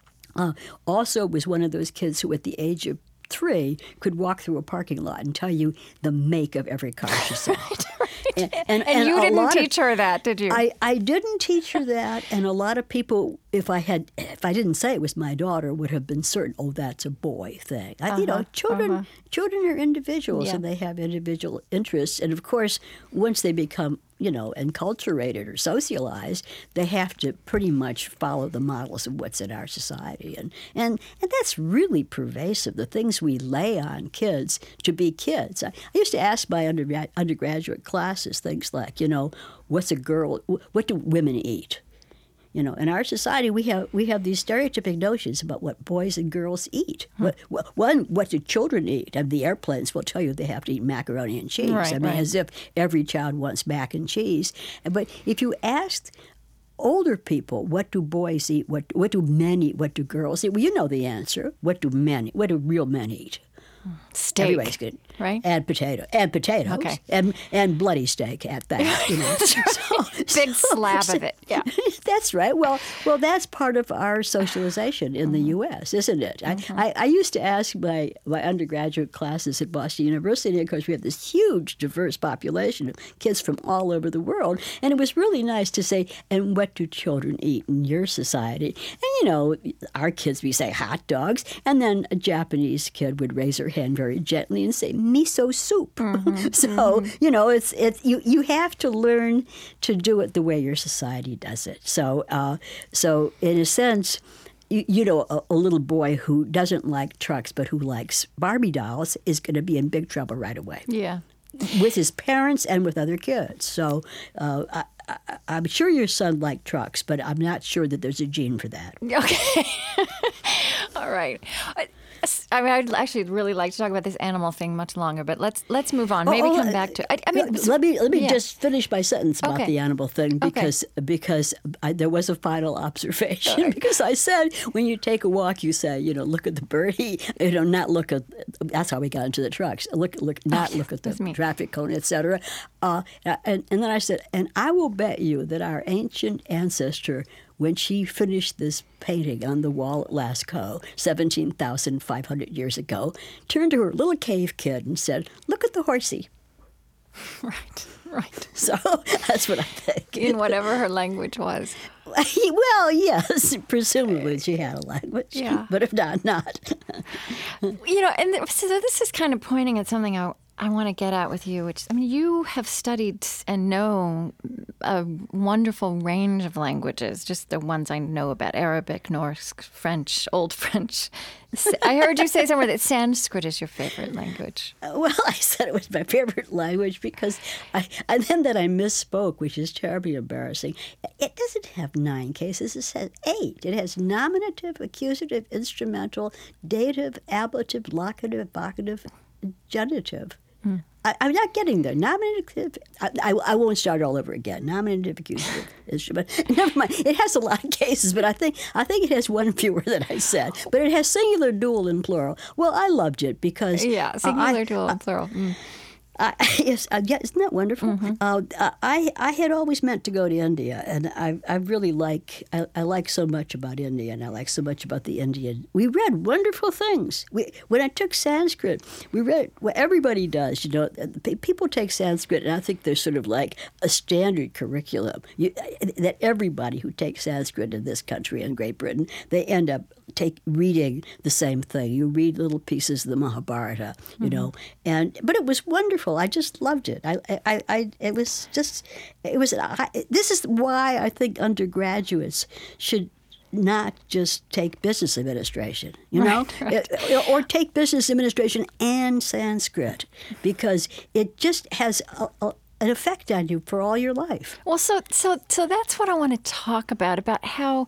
also was one of those kids who at the age of 3 could walk through a parking lot and tell you the make of every car she saw. Right. And you didn't teach her that, did you? I didn't teach her that, and a lot of people, if I didn't say it was my daughter, would have been certain, oh, that's a boy thing. Children are individuals, and they have individual interests, and of course, once they become enculturated or socialized, they have to pretty much follow the models of what's in our society. And that's really pervasive, the things we lay on kids to be kids. I used to ask my undergraduate classes things like, what's a girl, what do women eat? In our society, we have these stereotypic notions about what boys and girls eat. What do children eat? And the airplanes will tell you they have to eat macaroni and cheese. Right, as if every child wants mac and cheese. But if you asked older people, what do boys eat? What do men eat? What do girls eat? Well, you know the answer. What do real men eat? Steak. Everybody's good. Right? And potatoes. Okay. And bloody steak at that. Big slab of it. Yeah. That's right. Well, that's part of our socialization in the U.S., isn't it? I used to ask my undergraduate classes at Boston University, and of course we have this huge, diverse population of kids from all over the world, and it was really nice to say, and what do children eat in your society? And, our kids, we say hot dogs, and then a Japanese kid would raise her hand very gently and say, miso soup. So, it's you have to learn to do it the way your society does it. So in a sense, a little boy who doesn't like trucks but who likes Barbie dolls is going to be in big trouble right away. Yeah. With his parents and with other kids. So I'm sure your son liked trucks, but I'm not sure that there's a gene for that. Okay. All right. I'd actually really like to talk about this animal thing much longer, but let's move on. Maybe come back to. Let me just finish my sentence about Okay. the animal thing because there was a final observation. Because I said when you take a walk, you say look at the birdie, not look at. That's how we got into the trucks. Look at the traffic cone, etc. And then I said, and I will bet you that our ancient ancestor, when she finished this painting on the wall at Lascaux 17,500 years ago, turned to her little cave kid and said, look at the horsey. Right. So that's what I think. In whatever her language was. Well, yes, presumably she had a language. Yeah. But if not. So this is kind of pointing at something I want to get at with you, which, you have studied and know a wonderful range of languages, just the ones I know about: Arabic, Norse, French, Old French. I heard you say somewhere that Sanskrit is your favorite language. Well, I said it was my favorite language because and then that I misspoke, which is terribly embarrassing. It doesn't have 9 cases. It has 8. It has nominative, accusative, instrumental, dative, ablative, locative, vocative, genitive. I'm not getting there. Nominative. I won't start all over again. Nominative, accusative, but never mind. It has a lot of cases, but I think it has one fewer than I said. But it has singular, dual, and plural. Well, I loved it because singular, dual, and plural. Yes, isn't that wonderful? I had always meant to go to India, and I really I like so much about India, and I like so much about the Indian. We read wonderful things. When I took Sanskrit, we read what everybody does. People take Sanskrit, and I think there's sort of like a standard curriculum that everybody who takes Sanskrit in this country and Great Britain, they end up reading the same thing. You read little pieces of the Mahabharata, but it was wonderful. I just loved it. This is why I think undergraduates should not just take business administration, or take business administration and Sanskrit, because it just has an effect on you for all your life. Well, so that's what I want to talk about how.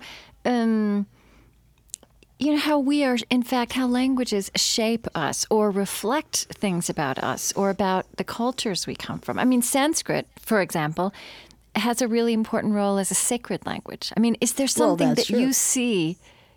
How we are, in fact, how languages shape us or reflect things about us or about the cultures we come from. I mean, Sanskrit, for example, has a really important role as a sacred language. I mean, is there something that you see?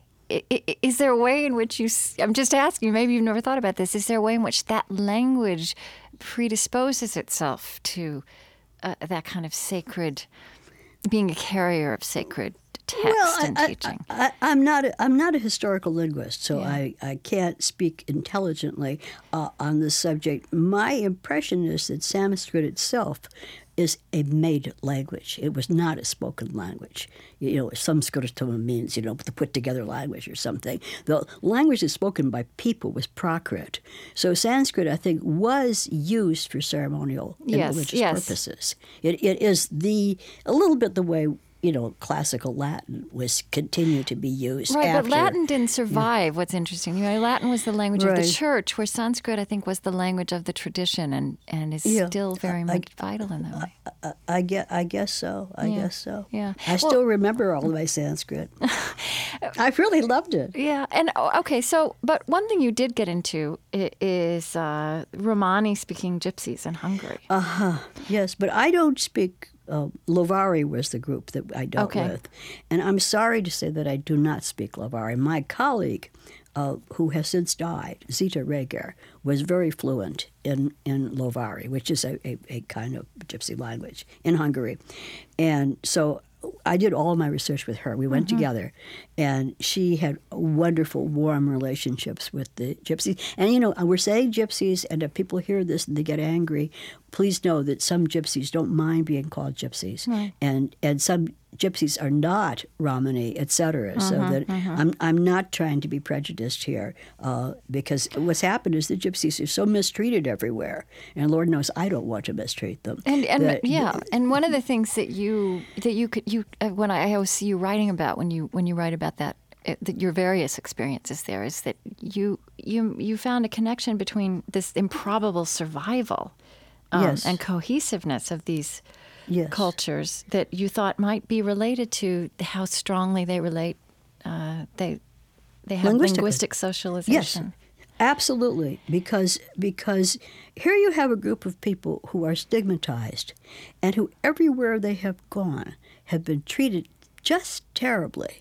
Is there a way in which I'm just asking, maybe you've never thought about this, is there a way in which that language predisposes itself to that kind of sacred, being a carrier of sacred text and teaching? I'm not a historical linguist, so I can't speak intelligently on this subject. My impression is that Sanskrit itself is a made language. It was not a spoken language. Samskritam means, the put-together language or something. The language that's spoken by people was Prakrit. So Sanskrit, I think, was used for ceremonial and religious purposes. It is a little bit the way classical Latin was continued to be used. Right, after. But Latin didn't survive. What's interesting, Latin was the language of the church, where Sanskrit, I think, was the language of the tradition, and is still very much vital in that way. I guess so. I guess so. Yeah. I still remember all of my Sanskrit. I really loved it. Yeah, and okay, but one thing you did get into is Romani-speaking gypsies in Hungary. Yes, but I don't speak. Lovari was the group that I dealt with. And I'm sorry to say that I do not speak Lovari. My colleague, who has since died, Zita Reger, was very fluent in Lovari, which is a kind of gypsy language in Hungary. And so I did all my research with her. We went together, and she had wonderful, warm relationships with the gypsies. And, we're saying gypsies, and if people hear this and they get angry, please know that some gypsies don't mind being called gypsies. Right. And some gypsies are not Romani, et cetera. So that I'm not trying to be prejudiced here, because what's happened is the gypsies are so mistreated everywhere, and Lord knows I don't want to mistreat them. And one of the things that when I always see you writing about when you write about that your various experiences there is that you found a connection between this improbable survival and cohesiveness of these cultures that you thought might be related to how strongly they relate. They have linguistic socialization. Yes, absolutely. Because here you have a group of people who are stigmatized, and who everywhere they have gone have been treated just terribly.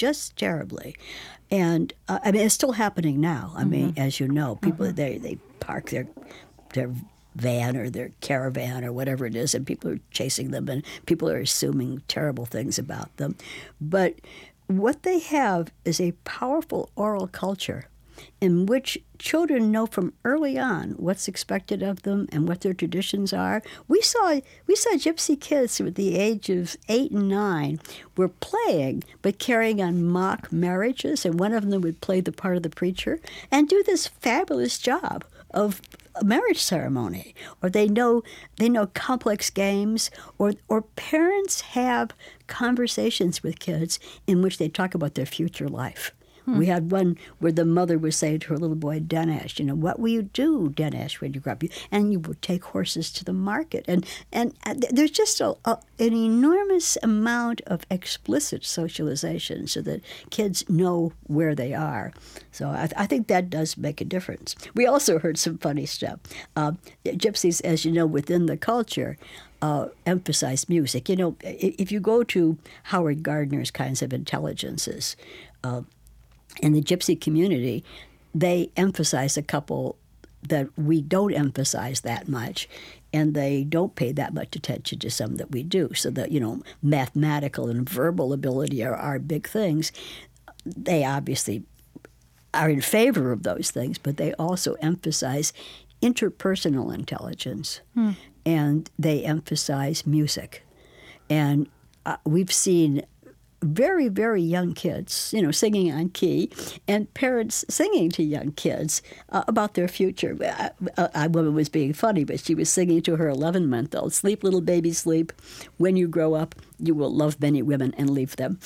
And it's still happening now. I mean, as you know, people they park their van or their caravan or whatever it is, and people are chasing them, and people are assuming terrible things about them. But what they have is a powerful oral culture in which children know from early on what's expected of them and what their traditions are. We saw gypsy kids at the age of 8 and 9 were playing but carrying on mock marriages, and one of them would play the part of the preacher and do this fabulous job of a marriage ceremony. Or they know complex games, or parents have conversations with kids in which they talk about their future life. We had one where the mother was saying to her little boy, Dinesh, what will you do, Dinesh, when you grow up? And you will take horses to the market. And there's just an enormous amount of explicit socialization so that kids know where they are. So I think that does make a difference. We also heard some funny stuff. Gypsies, as you know, within the culture, emphasize music. If you go to Howard Gardner's kinds of intelligences, in the gypsy community, they emphasize a couple that we don't emphasize that much, and they don't pay that much attention to some that we do. So that, mathematical and verbal ability are big things. They obviously are in favor of those things, but they also emphasize interpersonal intelligence, and they emphasize music. And we've seen very, very young kids, singing on key, and parents singing to young kids about their future. A woman was being funny, but she was singing to her 11-month-old, "Sleep, little baby, sleep. When you grow up, you will love many women and leave them."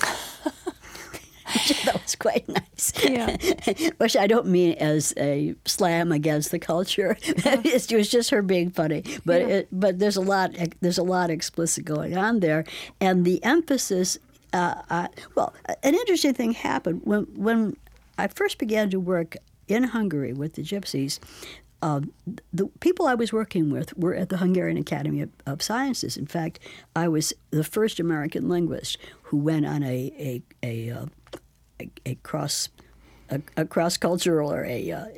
That was quite nice. Yeah. Which I don't mean as a slam against the culture. It was just her being funny. But but there's a lot explicit going on there, and the emphasis. An interesting thing happened when I first began to work in Hungary with the Gypsies. The people I was working with were at the Hungarian Academy of Sciences. In fact, I was the first American linguist who went on a cross cultural or a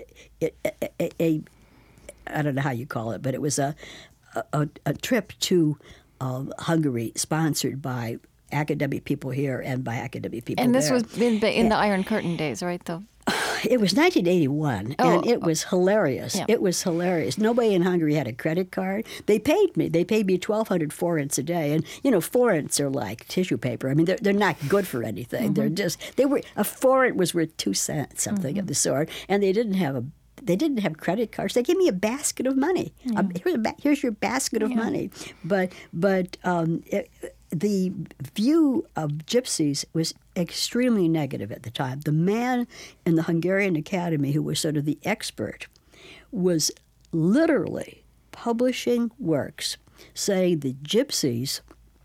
I don't know how you call it, but it was a trip to Hungary sponsored by academic people here and by academic people there. And this was in the Iron Curtain days, right? It was 1981, and it was hilarious. Yeah. It was hilarious. Nobody in Hungary had a credit card. They paid me. They paid me 1,200 forints a day, and forints are like tissue paper. I mean, they're not good for anything. Mm-hmm. A forint was worth 2 cents, something of the sort, and they didn't have credit cards. They gave me a basket of money. Yeah. Here's your basket of money. But the view of gypsies was extremely negative at the time. The man in the Hungarian Academy who was sort of the expert was literally publishing works saying the gypsies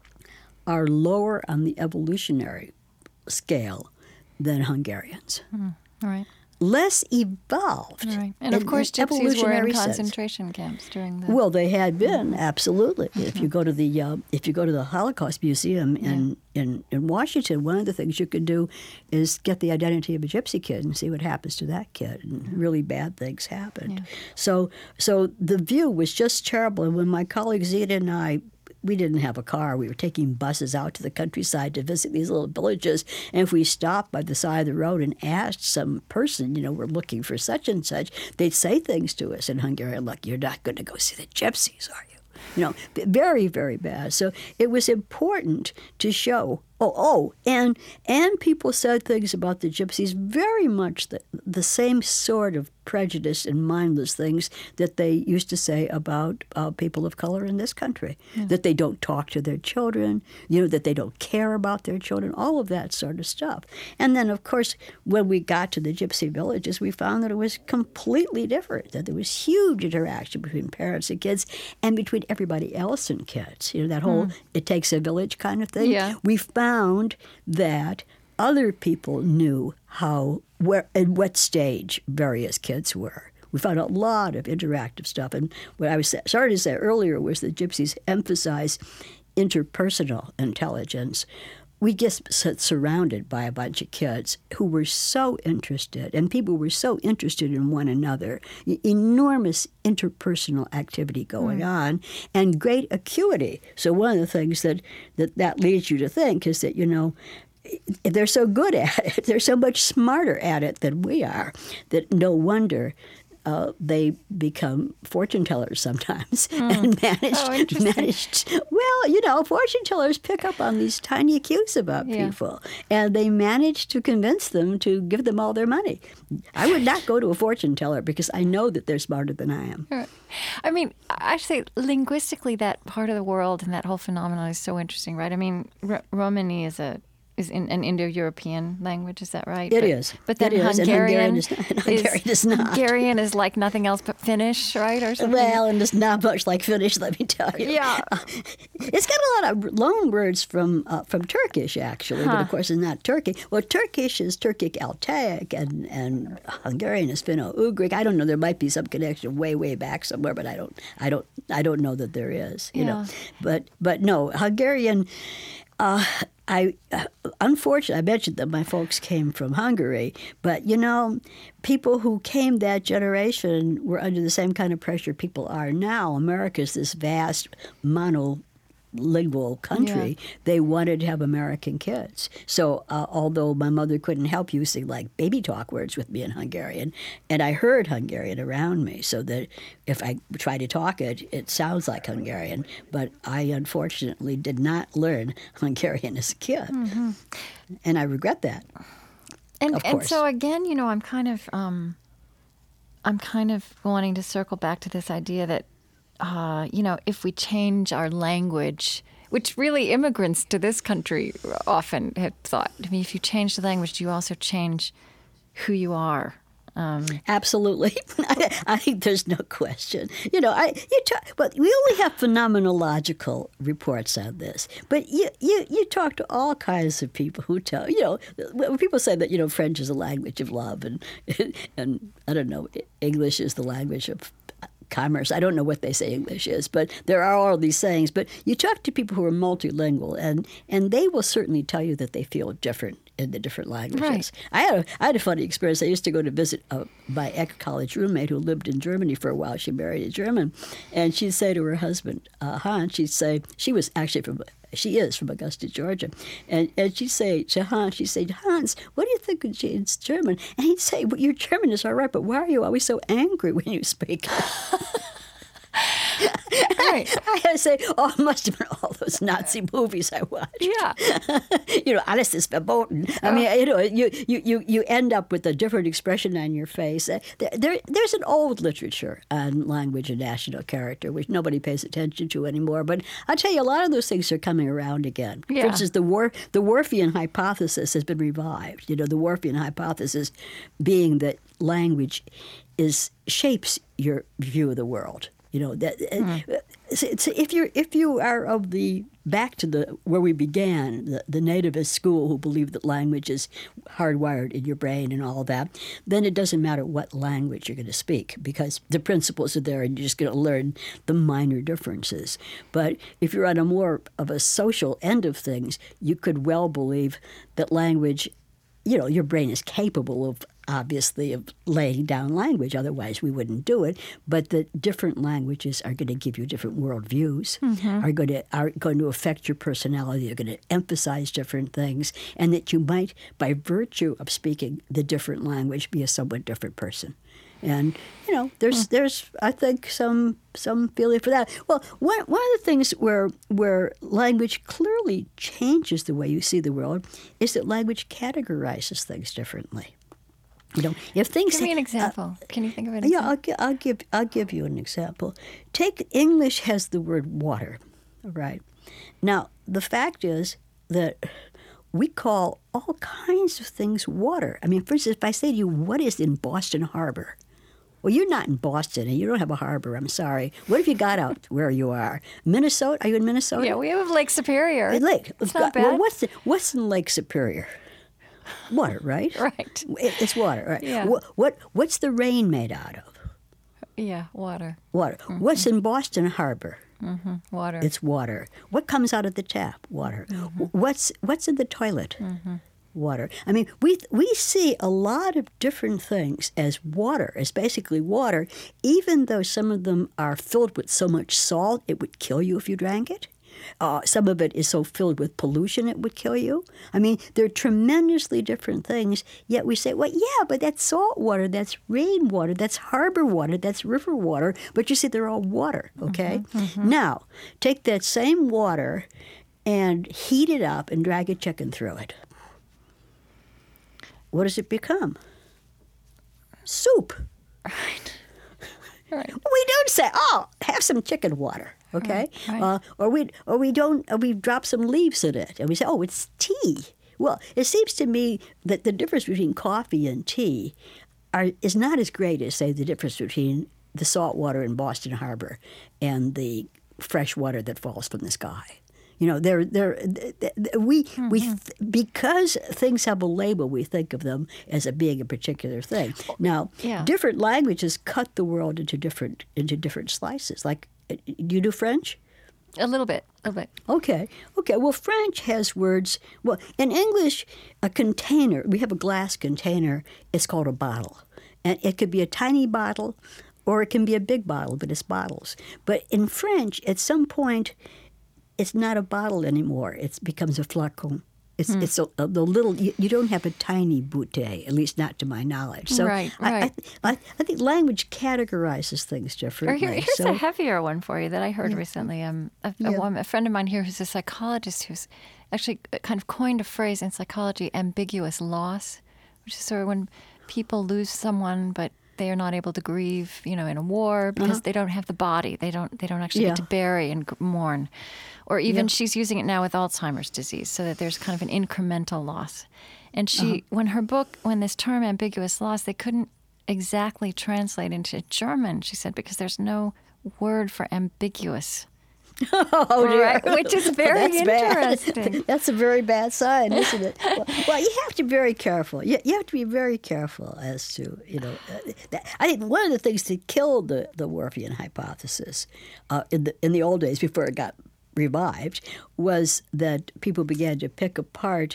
are lower on the evolutionary scale than Hungarians. Right. Less evolved. Right. And of course, gypsies were in concentration camps during the. Well, they had been, absolutely. If you go to the Holocaust Museum in Washington, one of the things you could do is get the identity of a gypsy kid and see what happens to that kid. And really bad things happened. Yeah. So the view was just terrible. And when my colleague Zita and I, we didn't have a car. We were taking buses out to the countryside to visit these little villages. And if we stopped by the side of the road and asked some person, we're looking for such and such, they'd say things to us in Hungarian, like, "You're not going to go see the gypsies, are you?" Very, very bad. So it was important to show. And people said things about the gypsies, very much the same sort of prejudice and mindless things that they used to say about people of color in this country, that they don't talk to their children, that they don't care about their children, all of that sort of stuff. And then, of course, when we got to the gypsy villages, we found that it was completely different, that there was huge interaction between parents and kids and between everybody else and kids. That whole it takes a village kind of thing. Yeah. We found that other people knew and what stage various kids were. We found a lot of interactive stuff. And what I was starting to say earlier was that gypsies emphasize interpersonal intelligence. We just surrounded by a bunch of kids who were so interested, and people were so interested in one another. Enormous interpersonal activity going on, and great acuity. So one of the things that leads you to think is that, they're so good at it, they're so much smarter at it than we are, that no wonder they become fortune tellers sometimes and managed. Well, fortune tellers pick up on these tiny cues about people, and they manage to convince them to give them all their money. I would not go to a fortune teller because I know that they're smarter than I am. Right. I mean, actually, linguistically, that part of the world and that whole phenomenon is so interesting, right? I mean, Romani is is an Indo-European language. Is that right? It is. But then It is, and Hungarian Hungarian is not. Hungarian is like nothing else but Finnish, right, or something? Well, and it's not much like Finnish, let me tell you. Yeah. It's got a lot of loan words from Turkish, actually, but of course it's not Turkic. Well, Turkish is Turkic Altaic, and Hungarian is Finno-Ugric. I don't know. There might be some connection way back somewhere, but I don't know that there is. You know, but no, Hungarian. Unfortunately, I mentioned that my folks came from Hungary, but people who came that generation were under the same kind of pressure people are now. America's this vast monolingual country. Yeah. They wanted to have American kids. So although my mother couldn't help using like baby talk words with me in Hungarian, and I heard Hungarian around me, so that if I try to talk it, it sounds like Hungarian. But I unfortunately did not learn Hungarian as a kid, and I regret that. Of course. And so again, I'm kind of wanting to circle back to this idea that if we change our language, which really immigrants to this country often have thought. I mean, if you change the language, do you also change who you are? Absolutely. I think there's no question. But we only have phenomenological reports on this. But you talk to all kinds of people who tell, when people say that, French is a language of love and I don't know, English is the language of commerce. I don't know what they say English is, but there are all these sayings. But you talk to people who are multilingual, and they will certainly tell you that they feel different in the different languages. Right. I had a funny experience. I used to go to visit my ex-college roommate who lived in Germany for a while. She married a German, and she'd say to her husband, Hans, she'd say, she is from Augusta, Georgia. And she'd say to Hans, Hans, what do you think of Jane's German? And he'd say, well, your German is all right, but why are you always so angry when you speak? Right. I had to say, it must have been all those Nazi movies I watched. Yeah. Alles ist verboten. I mean, you end up with a different expression on your face. There's an old literature on language and national character, which nobody pays attention to anymore. But I'll tell you, a lot of those things are coming around again. Yeah. For instance, the Worfian hypothesis has been revived. The Worfian hypothesis being that language shapes your view of the world. If you are of the back to where we began, the nativist school who believe that language is hardwired in your brain and all that, then it doesn't matter what language you're going to speak because the principles are there and you're just going to learn the minor differences. But if you're on a more of a social end of things, you could well believe that language, your brain is capable of, obviously, of laying down language. Otherwise, we wouldn't do it. But the different languages are going to give you different worldviews, are going to affect your personality, are going to emphasize different things, and that you might, by virtue of speaking the different language, be a somewhat different person. And, there's I think, some feeling for that. Well, one of the things where language clearly changes the way you see the world is that language categorizes things differently. If things Give me an example. Can you think of an example? Yeah, I'll give you an example. Take English has the word water, right? Now, the fact is that we call all kinds of things water. I mean, for instance, if I say to you, what is in Boston Harbor? Well, you're not in Boston, and you don't have a harbor. I'm sorry. What have you got out where you are? Minnesota? Are you in Minnesota? Yeah, we have Lake Superior. Lake. It's not bad. Well, what's in Lake Superior? Water, right? Right. It's water, right? Yeah. What's the rain made out of? Yeah, water. Water. Mm-hmm. What's in Boston Harbor? Mm-hmm. Water. It's water. What comes out of the tap? Water. Mm-hmm. What's in the toilet? Mm-hmm. Water. I mean, we see a lot of different things as water, as basically water, even though some of them are filled with so much salt it would kill you if you drank it. Some of it is so filled with pollution it would kill you. I mean, they're tremendously different things, yet we say, well, yeah, but that's salt water, that's rainwater, that's harbor water, that's river water, but you see, they're all water, okay? Mm-hmm, mm-hmm. Now, take that same water and heat it up and drag a chicken through it. What does it become? Soup. Right. Right. We don't say, have some chicken water, okay? Right. Or we drop some leaves in it, and we say, it's tea. Well, it seems to me that the difference between coffee and tea is not as great as, say, the difference between the salt water in Boston Harbor and the fresh water that falls from the sky. You know, because things have a label, we think of them as being a particular thing. Now, different languages cut the world into different slices. Like, you do French? A little bit. Okay. Well, French has words. Well, in English, a container, we have a glass container, it's called a bottle. And it could be a tiny bottle or it can be a big bottle, but it's bottles. But in French, at some point, it's not a bottle anymore. It becomes a flacon. It's the little. You don't have a tiny bouteille, at least not to my knowledge. So right. I think language categorizes things differently. Here's a heavier one for you that I heard recently. A friend of mine here who's a psychologist who's actually kind of coined a phrase in psychology, ambiguous loss, which is sort of when people lose someone, but they are not able to grieve, in a war because they don't have the body. They don't actually get to bury and mourn. Or even she's using it now with Alzheimer's disease, so that there's kind of an incremental loss. And she, when this term ambiguous loss, they couldn't exactly translate into German, she said, because there's no word for ambiguous. Oh, dear. Right, which is very interesting. Bad. That's a very bad sign, isn't it? Well, you have to be very careful. You have to be very careful as to, I think one of the things that killed the Whorfian hypothesis in the old days before it got revived was that people began to pick apart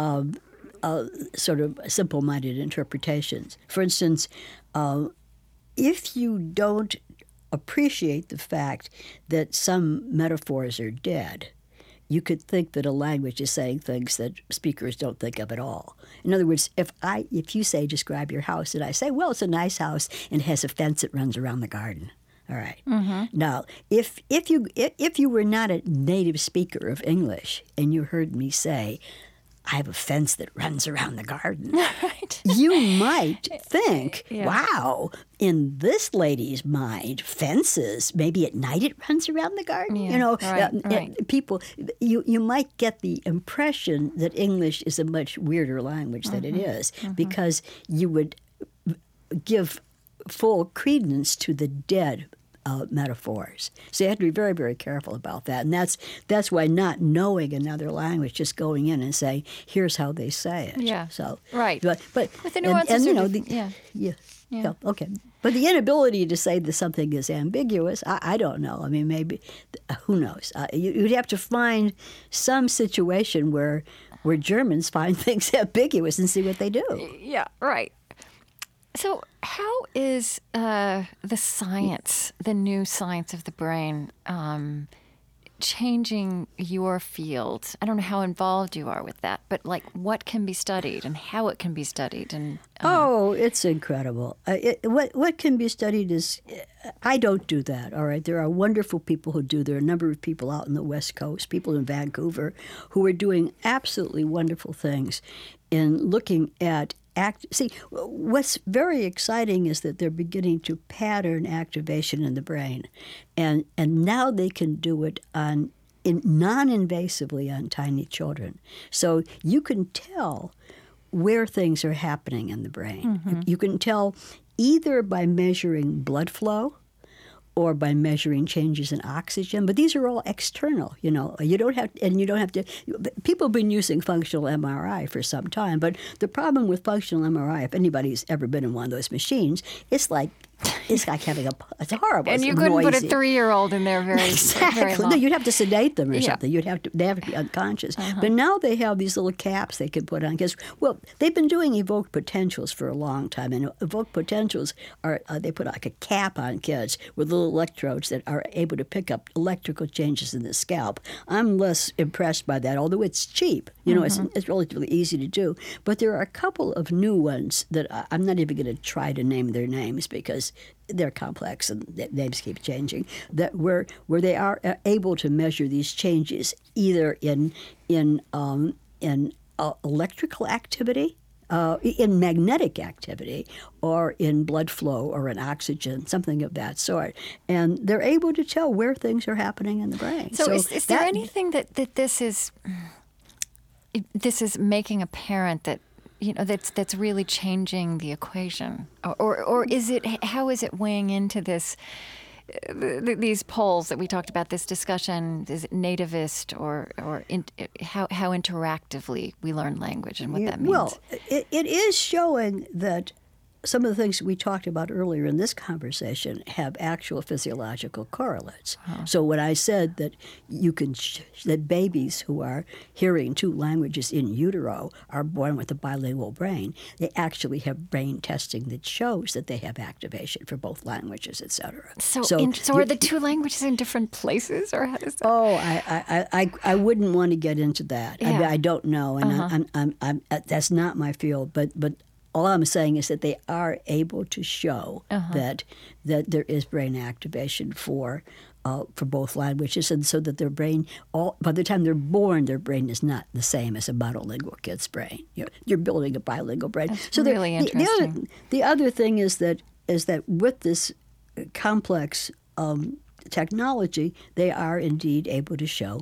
sort of simple-minded interpretations. For instance, if you don't appreciate the fact that some metaphors are dead, you could think that a language is saying things that speakers don't think of at all. In other words, if you say describe your house, and I say, well, it's a nice house and it has a fence that runs around the garden. All right. Now, if you were not a native speaker of English and you heard me say, I have a fence that runs around the garden, right. You might think, wow, in this lady's mind, fences, maybe at night it runs around the garden. Right. People, you might get the impression that English is a much weirder language than it is because you would give full credence to the dead metaphors. So you have to be very, very careful about that. And that's why not knowing another language, just going in and saying, here's how they say it. Yeah. So right. But with the nuances okay. But the inability to say that something is ambiguous, I don't know. I mean, maybe, who knows? You'd have to find some situation where Germans find things ambiguous and see what they do. Yeah, right. So how is the science, the new science of the brain, changing your field? I don't know how involved you are with that, but what can be studied and how it can be studied? And it's incredible. What can be studied is, I don't do that, all right? There are wonderful people who do. There are a number of people out in the West Coast, people in Vancouver, who are doing absolutely wonderful things in looking at See, what's very exciting is that they're beginning to pattern activation in the brain, and now they can do it non-invasively on tiny children. So you can tell where things are happening in the brain. You can tell either by measuring blood flow or by measuring changes in oxygen, but these are all external. You don't have to. People have been using functional MRI for some time, but the problem with functional MRI, if anybody's ever been in one of those machines, it's like having it's horrible. And it's you couldn't noisy. put a 3-year-old in there very long. No, you'd have to sedate them or something. They have to be unconscious. But now they have these little caps they can put on. Because, they've been doing evoked potentials for a long time. And evoked potentials are, they put like a cap on kids with little electrodes that are able to pick up electrical changes in the scalp. I'm less impressed by that, although it's cheap. It's relatively easy to do. But there are a couple of new ones that I'm not even going to try to name their names because they're complex and the names keep changing. That where they are able to measure these changes either in electrical activity, in magnetic activity, or in blood flow or in oxygen, something of that sort. And they're able to tell where things are happening in the brain. So is there anything that this is... this is making apparent that, that's really changing the equation, or is it? How is it weighing into this? These polls that we talked about, this discussion, is it nativist or how interactively we learn language and what that means? Well, it is showing that some of the things we talked about earlier in this conversation have actual physiological correlates. So when I said that that babies who are hearing two languages in utero are born with a bilingual brain, they actually have brain testing that shows that they have activation for both languages, et cetera. So are the two languages in different places, or how does that? Oh, I wouldn't want to get into that. Yeah. I don't know, and I'm that's not my field. But all I'm saying is that they are able to show that there is brain activation for both languages, and so that their brain, by the time they're born, their brain is not the same as a monolingual kid's brain. You're building a bilingual brain. That's so really interesting. The other thing is that with this complex technology, they are indeed able to show,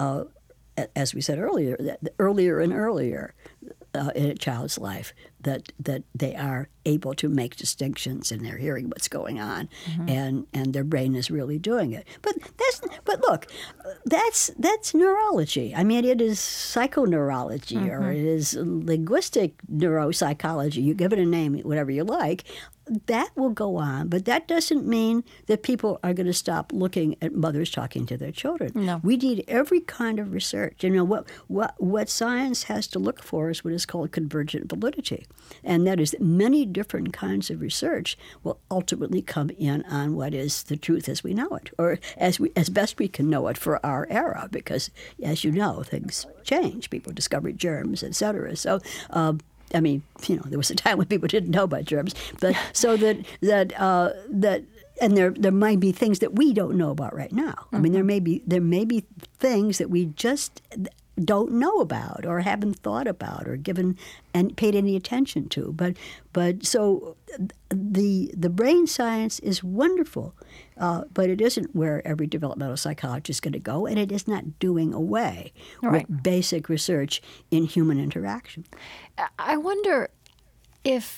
as we said earlier, that earlier and earlier in a child's life, that they are able to make distinctions and they're hearing what's going on, and their brain is really doing it. But look, that's neurology. I mean, it is psychoneurology or it is linguistic neuropsychology. You give it a name, whatever you like. That will go on, but that doesn't mean that people are going to stop looking at mothers talking to their children. No. We need every kind of research. What science has to look for is what is called convergent validity, and that is that many different kinds of research will ultimately come in on what is the truth as we know it, or as best we can know it for our era, because, as you know, things change. People discovered germs, et cetera. So. I mean, there was a time when people didn't know about germs, but so that and there might be things that we don't know about right now. I mean, there may be things that we just don't know about or haven't thought about or given and paid any attention to. But so the brain science is wonderful, but it isn't where every developmental psychologist is going to go, and it is not doing away with basic research in human interaction. I wonder if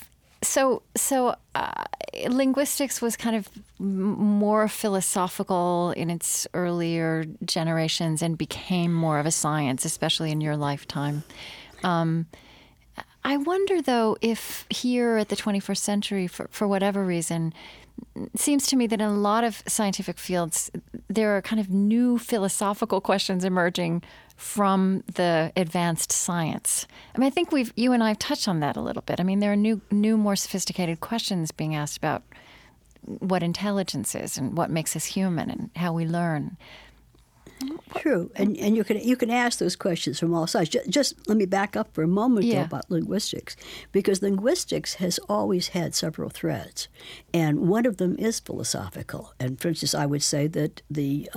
linguistics was kind of more philosophical in its earlier generations and became more of a science, especially in your lifetime. I wonder, though, if here at the 21st century, for whatever reason, it seems to me that in a lot of scientific fields, there are kind of new philosophical questions emerging from the advanced science. I mean, I think you and I have touched on that a little bit. I mean, there are new, more sophisticated questions being asked about what intelligence is and what makes us human and how we learn. True, and you can ask those questions from all sides. Just let me back up for a moment though, about linguistics, because linguistics has always had several threads, and one of them is philosophical. And for instance, I would say that the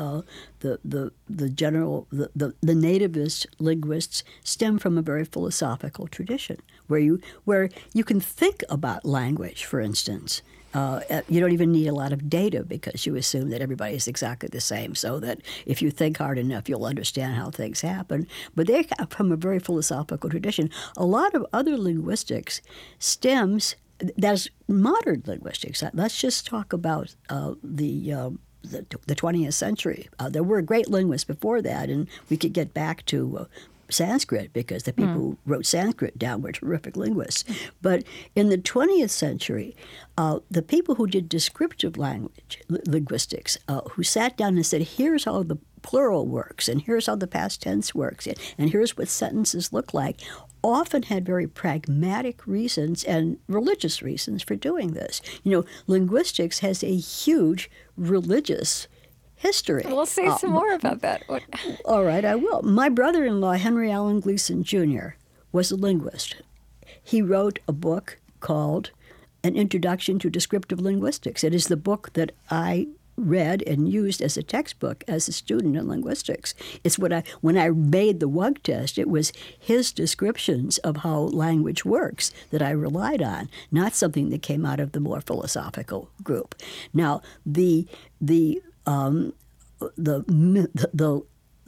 nativist linguists stem from a very philosophical tradition, where you can think about language, for instance. You don't even need a lot of data because you assume that everybody is exactly the same, so that if you think hard enough, you'll understand how things happen. But they come from a very philosophical tradition. A lot of other linguistics stems, that's modern linguistics. Let's just talk about the 20th century. There were great linguists before that, and we could get back to Sanskrit, because the people who wrote Sanskrit down were terrific linguists. But in the 20th century, the people who did descriptive linguistics, who sat down and said, here's how the plural works, and here's how the past tense works, and here's what sentences look like, often had very pragmatic reasons and religious reasons for doing this. Linguistics has a huge religious history. We'll say some more about that. All right, I will. My brother-in-law, Henry Allen Gleason Jr., was a linguist. He wrote a book called An Introduction to Descriptive Linguistics. It is the book that I read and used as a textbook as a student in linguistics. It's when I made the WUG test, it was his descriptions of how language works that I relied on, not something that came out of the more philosophical group. Now, the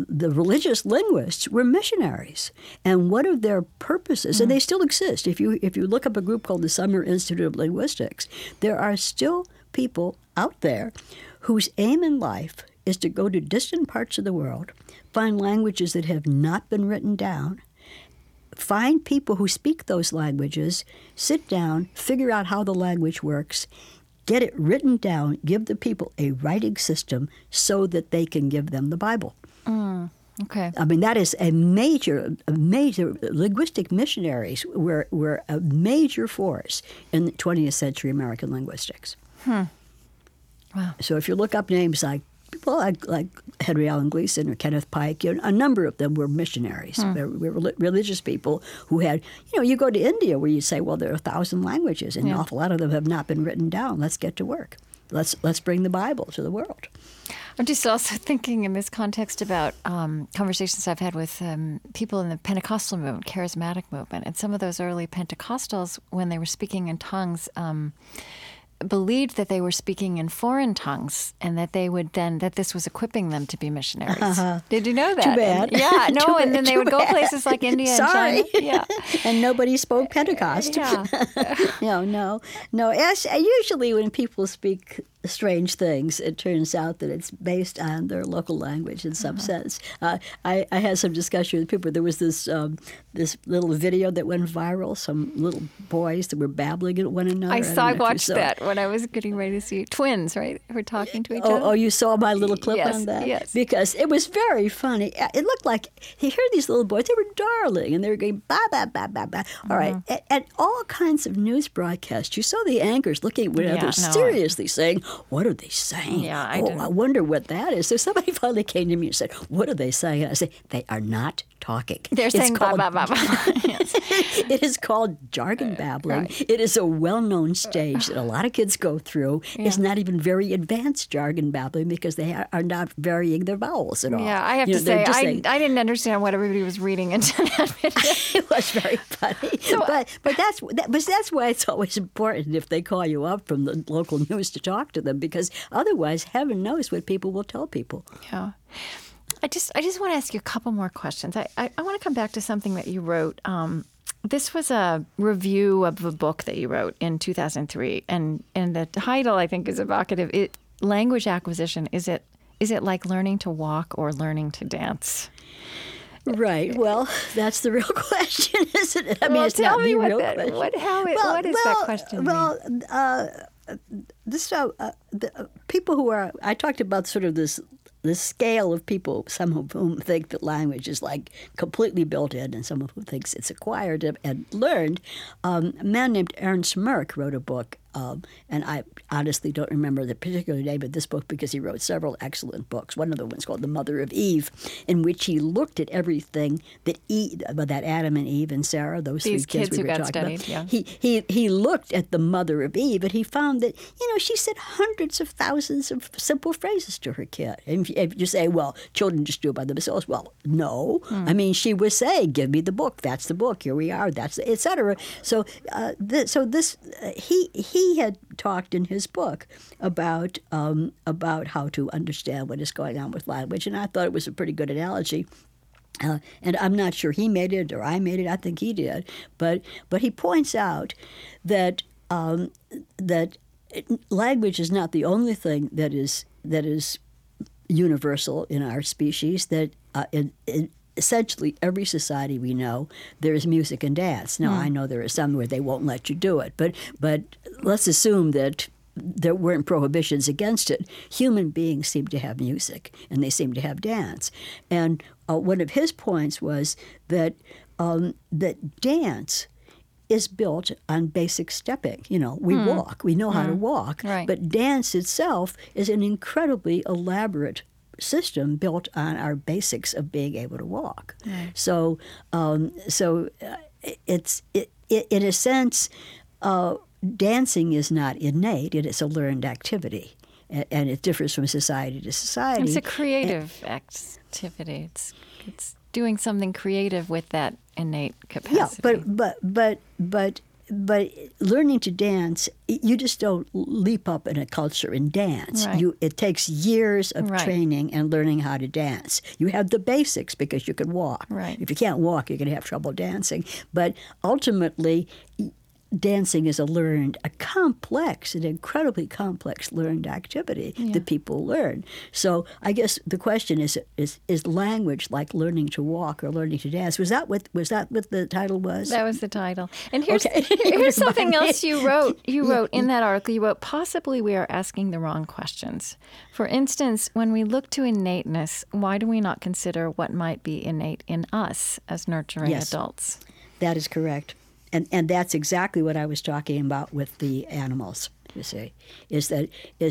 the religious linguists were missionaries, and one of their purposes, and they still exist. If you look up a group called the Summer Institute of Linguistics, there are still people out there whose aim in life is to go to distant parts of the world, find languages that have not been written down, find people who speak those languages, sit down, figure out how the language works, get it written down, give the people a writing system so that they can give them the Bible. Okay. I mean, that is a major linguistic missionaries were a major force in the 20th century American linguistics. Wow. So if you look up names like people like Henry Allen Gleason or Kenneth Pike, a number of them were missionaries. They were religious people who had, you go to India where you say, well, there are 1,000 languages, and an awful lot of them have not been written down. Let's get to work. Let's bring the Bible to the world. I'm just also thinking in this context about conversations I've had with people in the Pentecostal movement, charismatic movement, and some of those early Pentecostals, when they were speaking in tongues, believed that they were speaking in foreign tongues, and that they would then, that this was equipping them to be missionaries. Did you know that? Too bad. Yeah, no, Too and then bad, they too would go bad. places like India Sorry. and China. Yeah. And nobody spoke Pentecost. Yeah. No. Usually when people speak strange things, it turns out that it's based on their local language in some sense. I had some discussion with people. There was this little video that went viral, some little boys that were babbling at one another. I watched that when I was getting ready to see twins, right? We're talking to each other. Oh, you saw my little clip Yes, on that? yes. Because it was very funny. It looked like, you hear these little boys, they were darling, and they were going, ba, ba, ba, ba, ba. All right. At all kinds of news broadcasts, you saw the anchors looking at one another seriously saying, what are they saying? Yeah, I wonder what that is. So somebody finally came to me and said, what are they saying? And I said, they are not talking. They're saying ba, ba, ba, ba. Yes. It is called jargon babbling. Right. It is a well-known stage that a lot of kids go through. It's not even very advanced jargon babbling because they are not varying their vowels at all. Yeah, I have to they're say, just I saying- didn't understand what everybody was reading into that video. It was very funny, but that's why it's always important if they call you up from the local news to talk to them, because otherwise, heaven knows what people will tell people. Yeah. I just want to ask you a couple more questions. I want to come back to something that you wrote. This was a review of a book that you wrote in 2003, and the title, I think, is evocative. Language acquisition, is it like learning to walk or learning to dance? Right. Well, that's the real question, isn't it? I mean, Well, it's tell not me the what real that- question. what- how it- what does that question mean? The people who are, I talked about sort of this scale of people, some of whom think that language is like completely built in and some of whom thinks it's acquired and learned. A man named Ernst Merck wrote a book, and I honestly don't remember the particular name of this book because he wrote several excellent books. One of the ones called The Mother of Eve, in which he looked at everything that Adam and Eve and Sarah, those These three kids we who were got talking studied, about. yeah. He looked at the Mother of Eve, and he found that, she said hundreds of thousands of simple phrases to her kid. And if you say, well, children just do it by themselves, well, no. I mean, she was saying, give me the book. That's the book. Here we are. That's et cetera. So, he had talked in his book about how to understand what is going on with language, and I thought it was a pretty good analogy. And I'm not sure he made it or I made it. I think he did. But he points out that that language is not the only thing that is universal in our species. That in essentially every society we know, there is music and dance. Now, I know there are some where they won't let you do it, but let's assume that there weren't prohibitions against it. Human beings seem to have music, and they seem to have dance. And one of his points was that that dance is built on basic stepping. We walk. We know how to walk. Right. But dance itself is an incredibly elaborate system built on our basics of being able to walk. Right. So it's in a sense, dancing is not innate. It is a learned activity, and it differs from society to society. It's a creative activity. It's doing something creative with that innate capacity. Yeah, but but learning to dance, you just don't leap up in a culture and dance. Right. It takes years of Right. training and learning how to dance. You have the basics because you can walk. Right. If you can't walk, you're going to have trouble dancing. But ultimately, dancing is an incredibly complex learned activity that people learn. So I guess the question is language like learning to walk or learning to dance? Was that what the title was? That was the title. And here's Okay. here's something else you wrote. You wrote in that article, you wrote, possibly we are asking the wrong questions. For instance, when we look to innateness, why do we not consider what might be innate in us as nurturing Yes. adults? That is correct. And that's exactly what I was talking about with the animals, you see, is that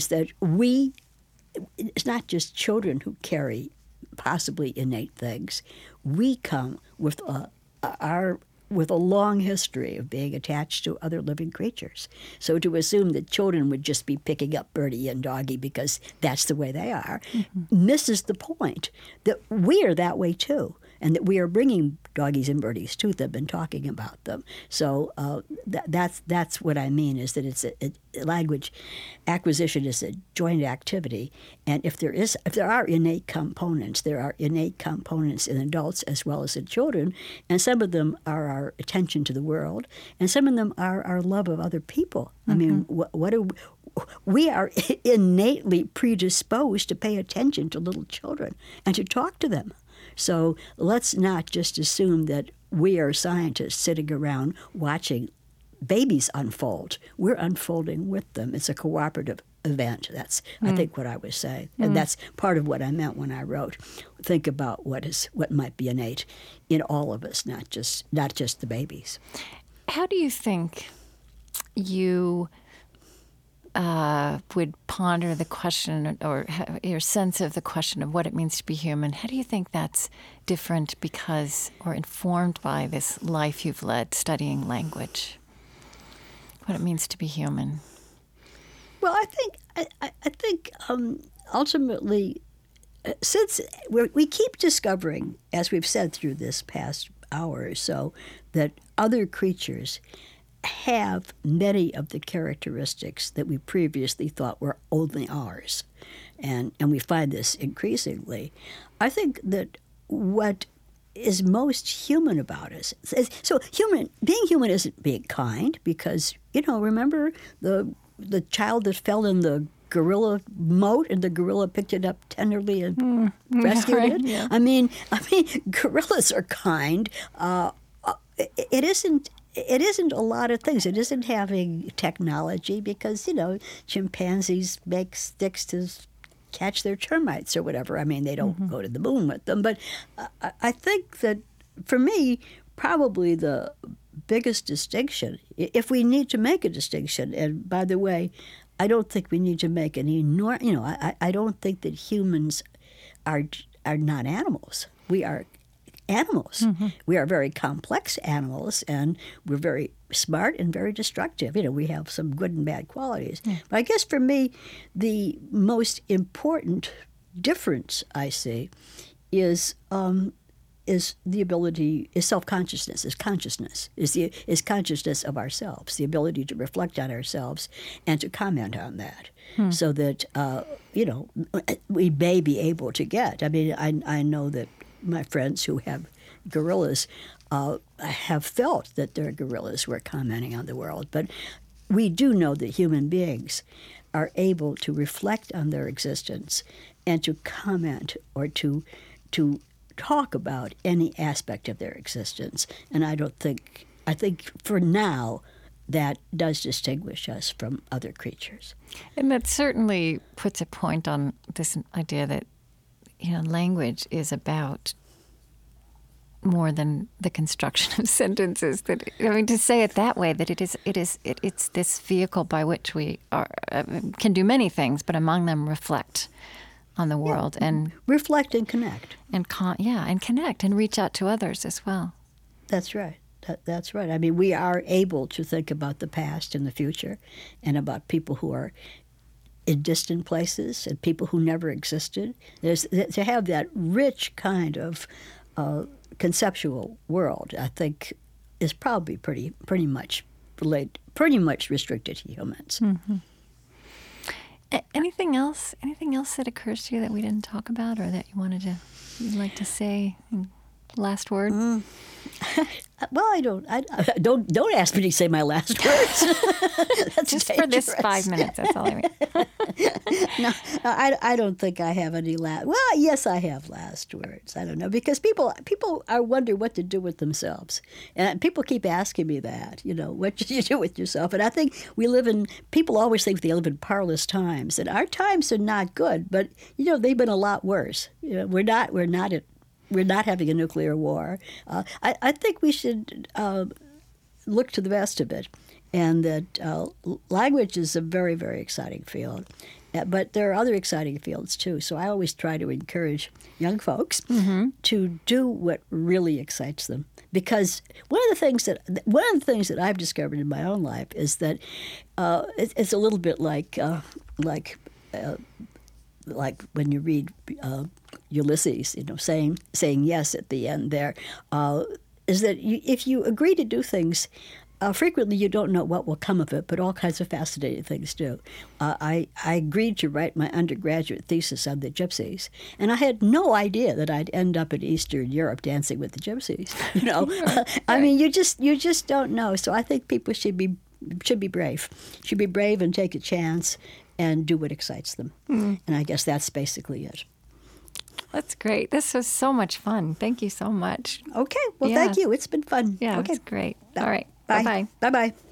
it's not just children who carry possibly innate things. We come with a long history of being attached to other living creatures. So to assume that children would just be picking up Birdie and Doggy because that's the way they are misses the point that we are that way too, and that we are bringing doggies and birdies to them and talking about them. So that's what I mean, is that it's a language acquisition is a joint activity, and if there are innate components, there are innate components in adults as well as in children, and some of them are our attention to the world, and some of them are our love of other people. I mean, we are innately predisposed to pay attention to little children and to talk to them. So let's not just assume that we are scientists sitting around watching babies unfold. We're unfolding with them. It's a cooperative event. That's, I think, what I was saying. And that's part of what I meant when I wrote, think about what might be innate in all of us, not just the babies. How do you think you would ponder the question, or your sense of the question of what it means to be human? How do you think that's different because, or informed by, this life you've led studying language? What it means to be human? Well, I think ultimately, since we keep discovering, as we've said through this past hour or so, that other creatures have many of the characteristics that we previously thought were only ours. And we find this increasingly. I think that what is most human about us, being human isn't being kind, because, remember the child that fell in the gorilla moat and the gorilla picked it up tenderly and rescued it? Yeah. I mean, gorillas are kind. It isn't a lot of things. It isn't having technology, because, chimpanzees make sticks to catch their termites or whatever. I mean, they don't go to the moon with them. But I think that, for me, probably the biggest distinction, if we need to make a distinction, and by the way, I don't think we need to make an enormous, I don't think that humans are not animals. We are animals. We are very complex animals, and we're very smart and very destructive. We have some good and bad qualities. But I guess for me, the most important difference I see is the ability, is self-consciousness, is consciousness, is consciousness of ourselves, the ability to reflect on ourselves and to comment on that, so that we may be able to get. I mean, I know that my friends who have gorillas have felt that their gorillas were commenting on the world. But we do know that human beings are able to reflect on their existence and to comment or to talk about any aspect of their existence. And I think for now, that does distinguish us from other creatures. And that certainly puts a point on this idea that language is about more than the construction of sentences. To say it that way, that it's this vehicle by which we can do many things, but among them reflect on the world and reflect and connect and connect and reach out to others as well. That's right. That's right. I mean, we are able to think about the past and the future, and about people who are in distant places and people who never existed. To have that rich kind of conceptual world, I think, is probably pretty much pretty much restricted to humans. Anything else? Anything else that occurs to you that we didn't talk about, or that you'd like to say? Last word. Well, I don't ask me to say my last words. That's Just dangerous. for this 5 minutes. That's all I mean. No, I don't think I have any last. Well, yes, I have last words. I don't know, because people are wonder what to do with themselves, and people keep asking me that. What should you do with yourself? And I think people always think they live in parlous times, and our times are not good. But they've been a lot worse. We're not having a nuclear war. I think we should look to the best of it, and that language is a very, very exciting field. But there are other exciting fields, too. So I always try to encourage young folks to do what really excites them. Because one of the things that I've discovered in my own life is that it's a little bit like when you read Ulysses, saying yes at the end there, is that if you agree to do things, frequently you don't know what will come of it, but all kinds of fascinating things do. I agreed to write my undergraduate thesis on the Gypsies, and I had no idea that I'd end up in Eastern Europe dancing with the Gypsies. I mean, you just don't know. So I think people should be brave, and take a chance and do what excites them. And I guess that's basically it. That's great. This was so much fun. Thank you so much. Okay. Well, Yeah. Thank you. It's been fun. Yeah, Okay. it's great. All right. Bye. Bye-bye. Bye-bye.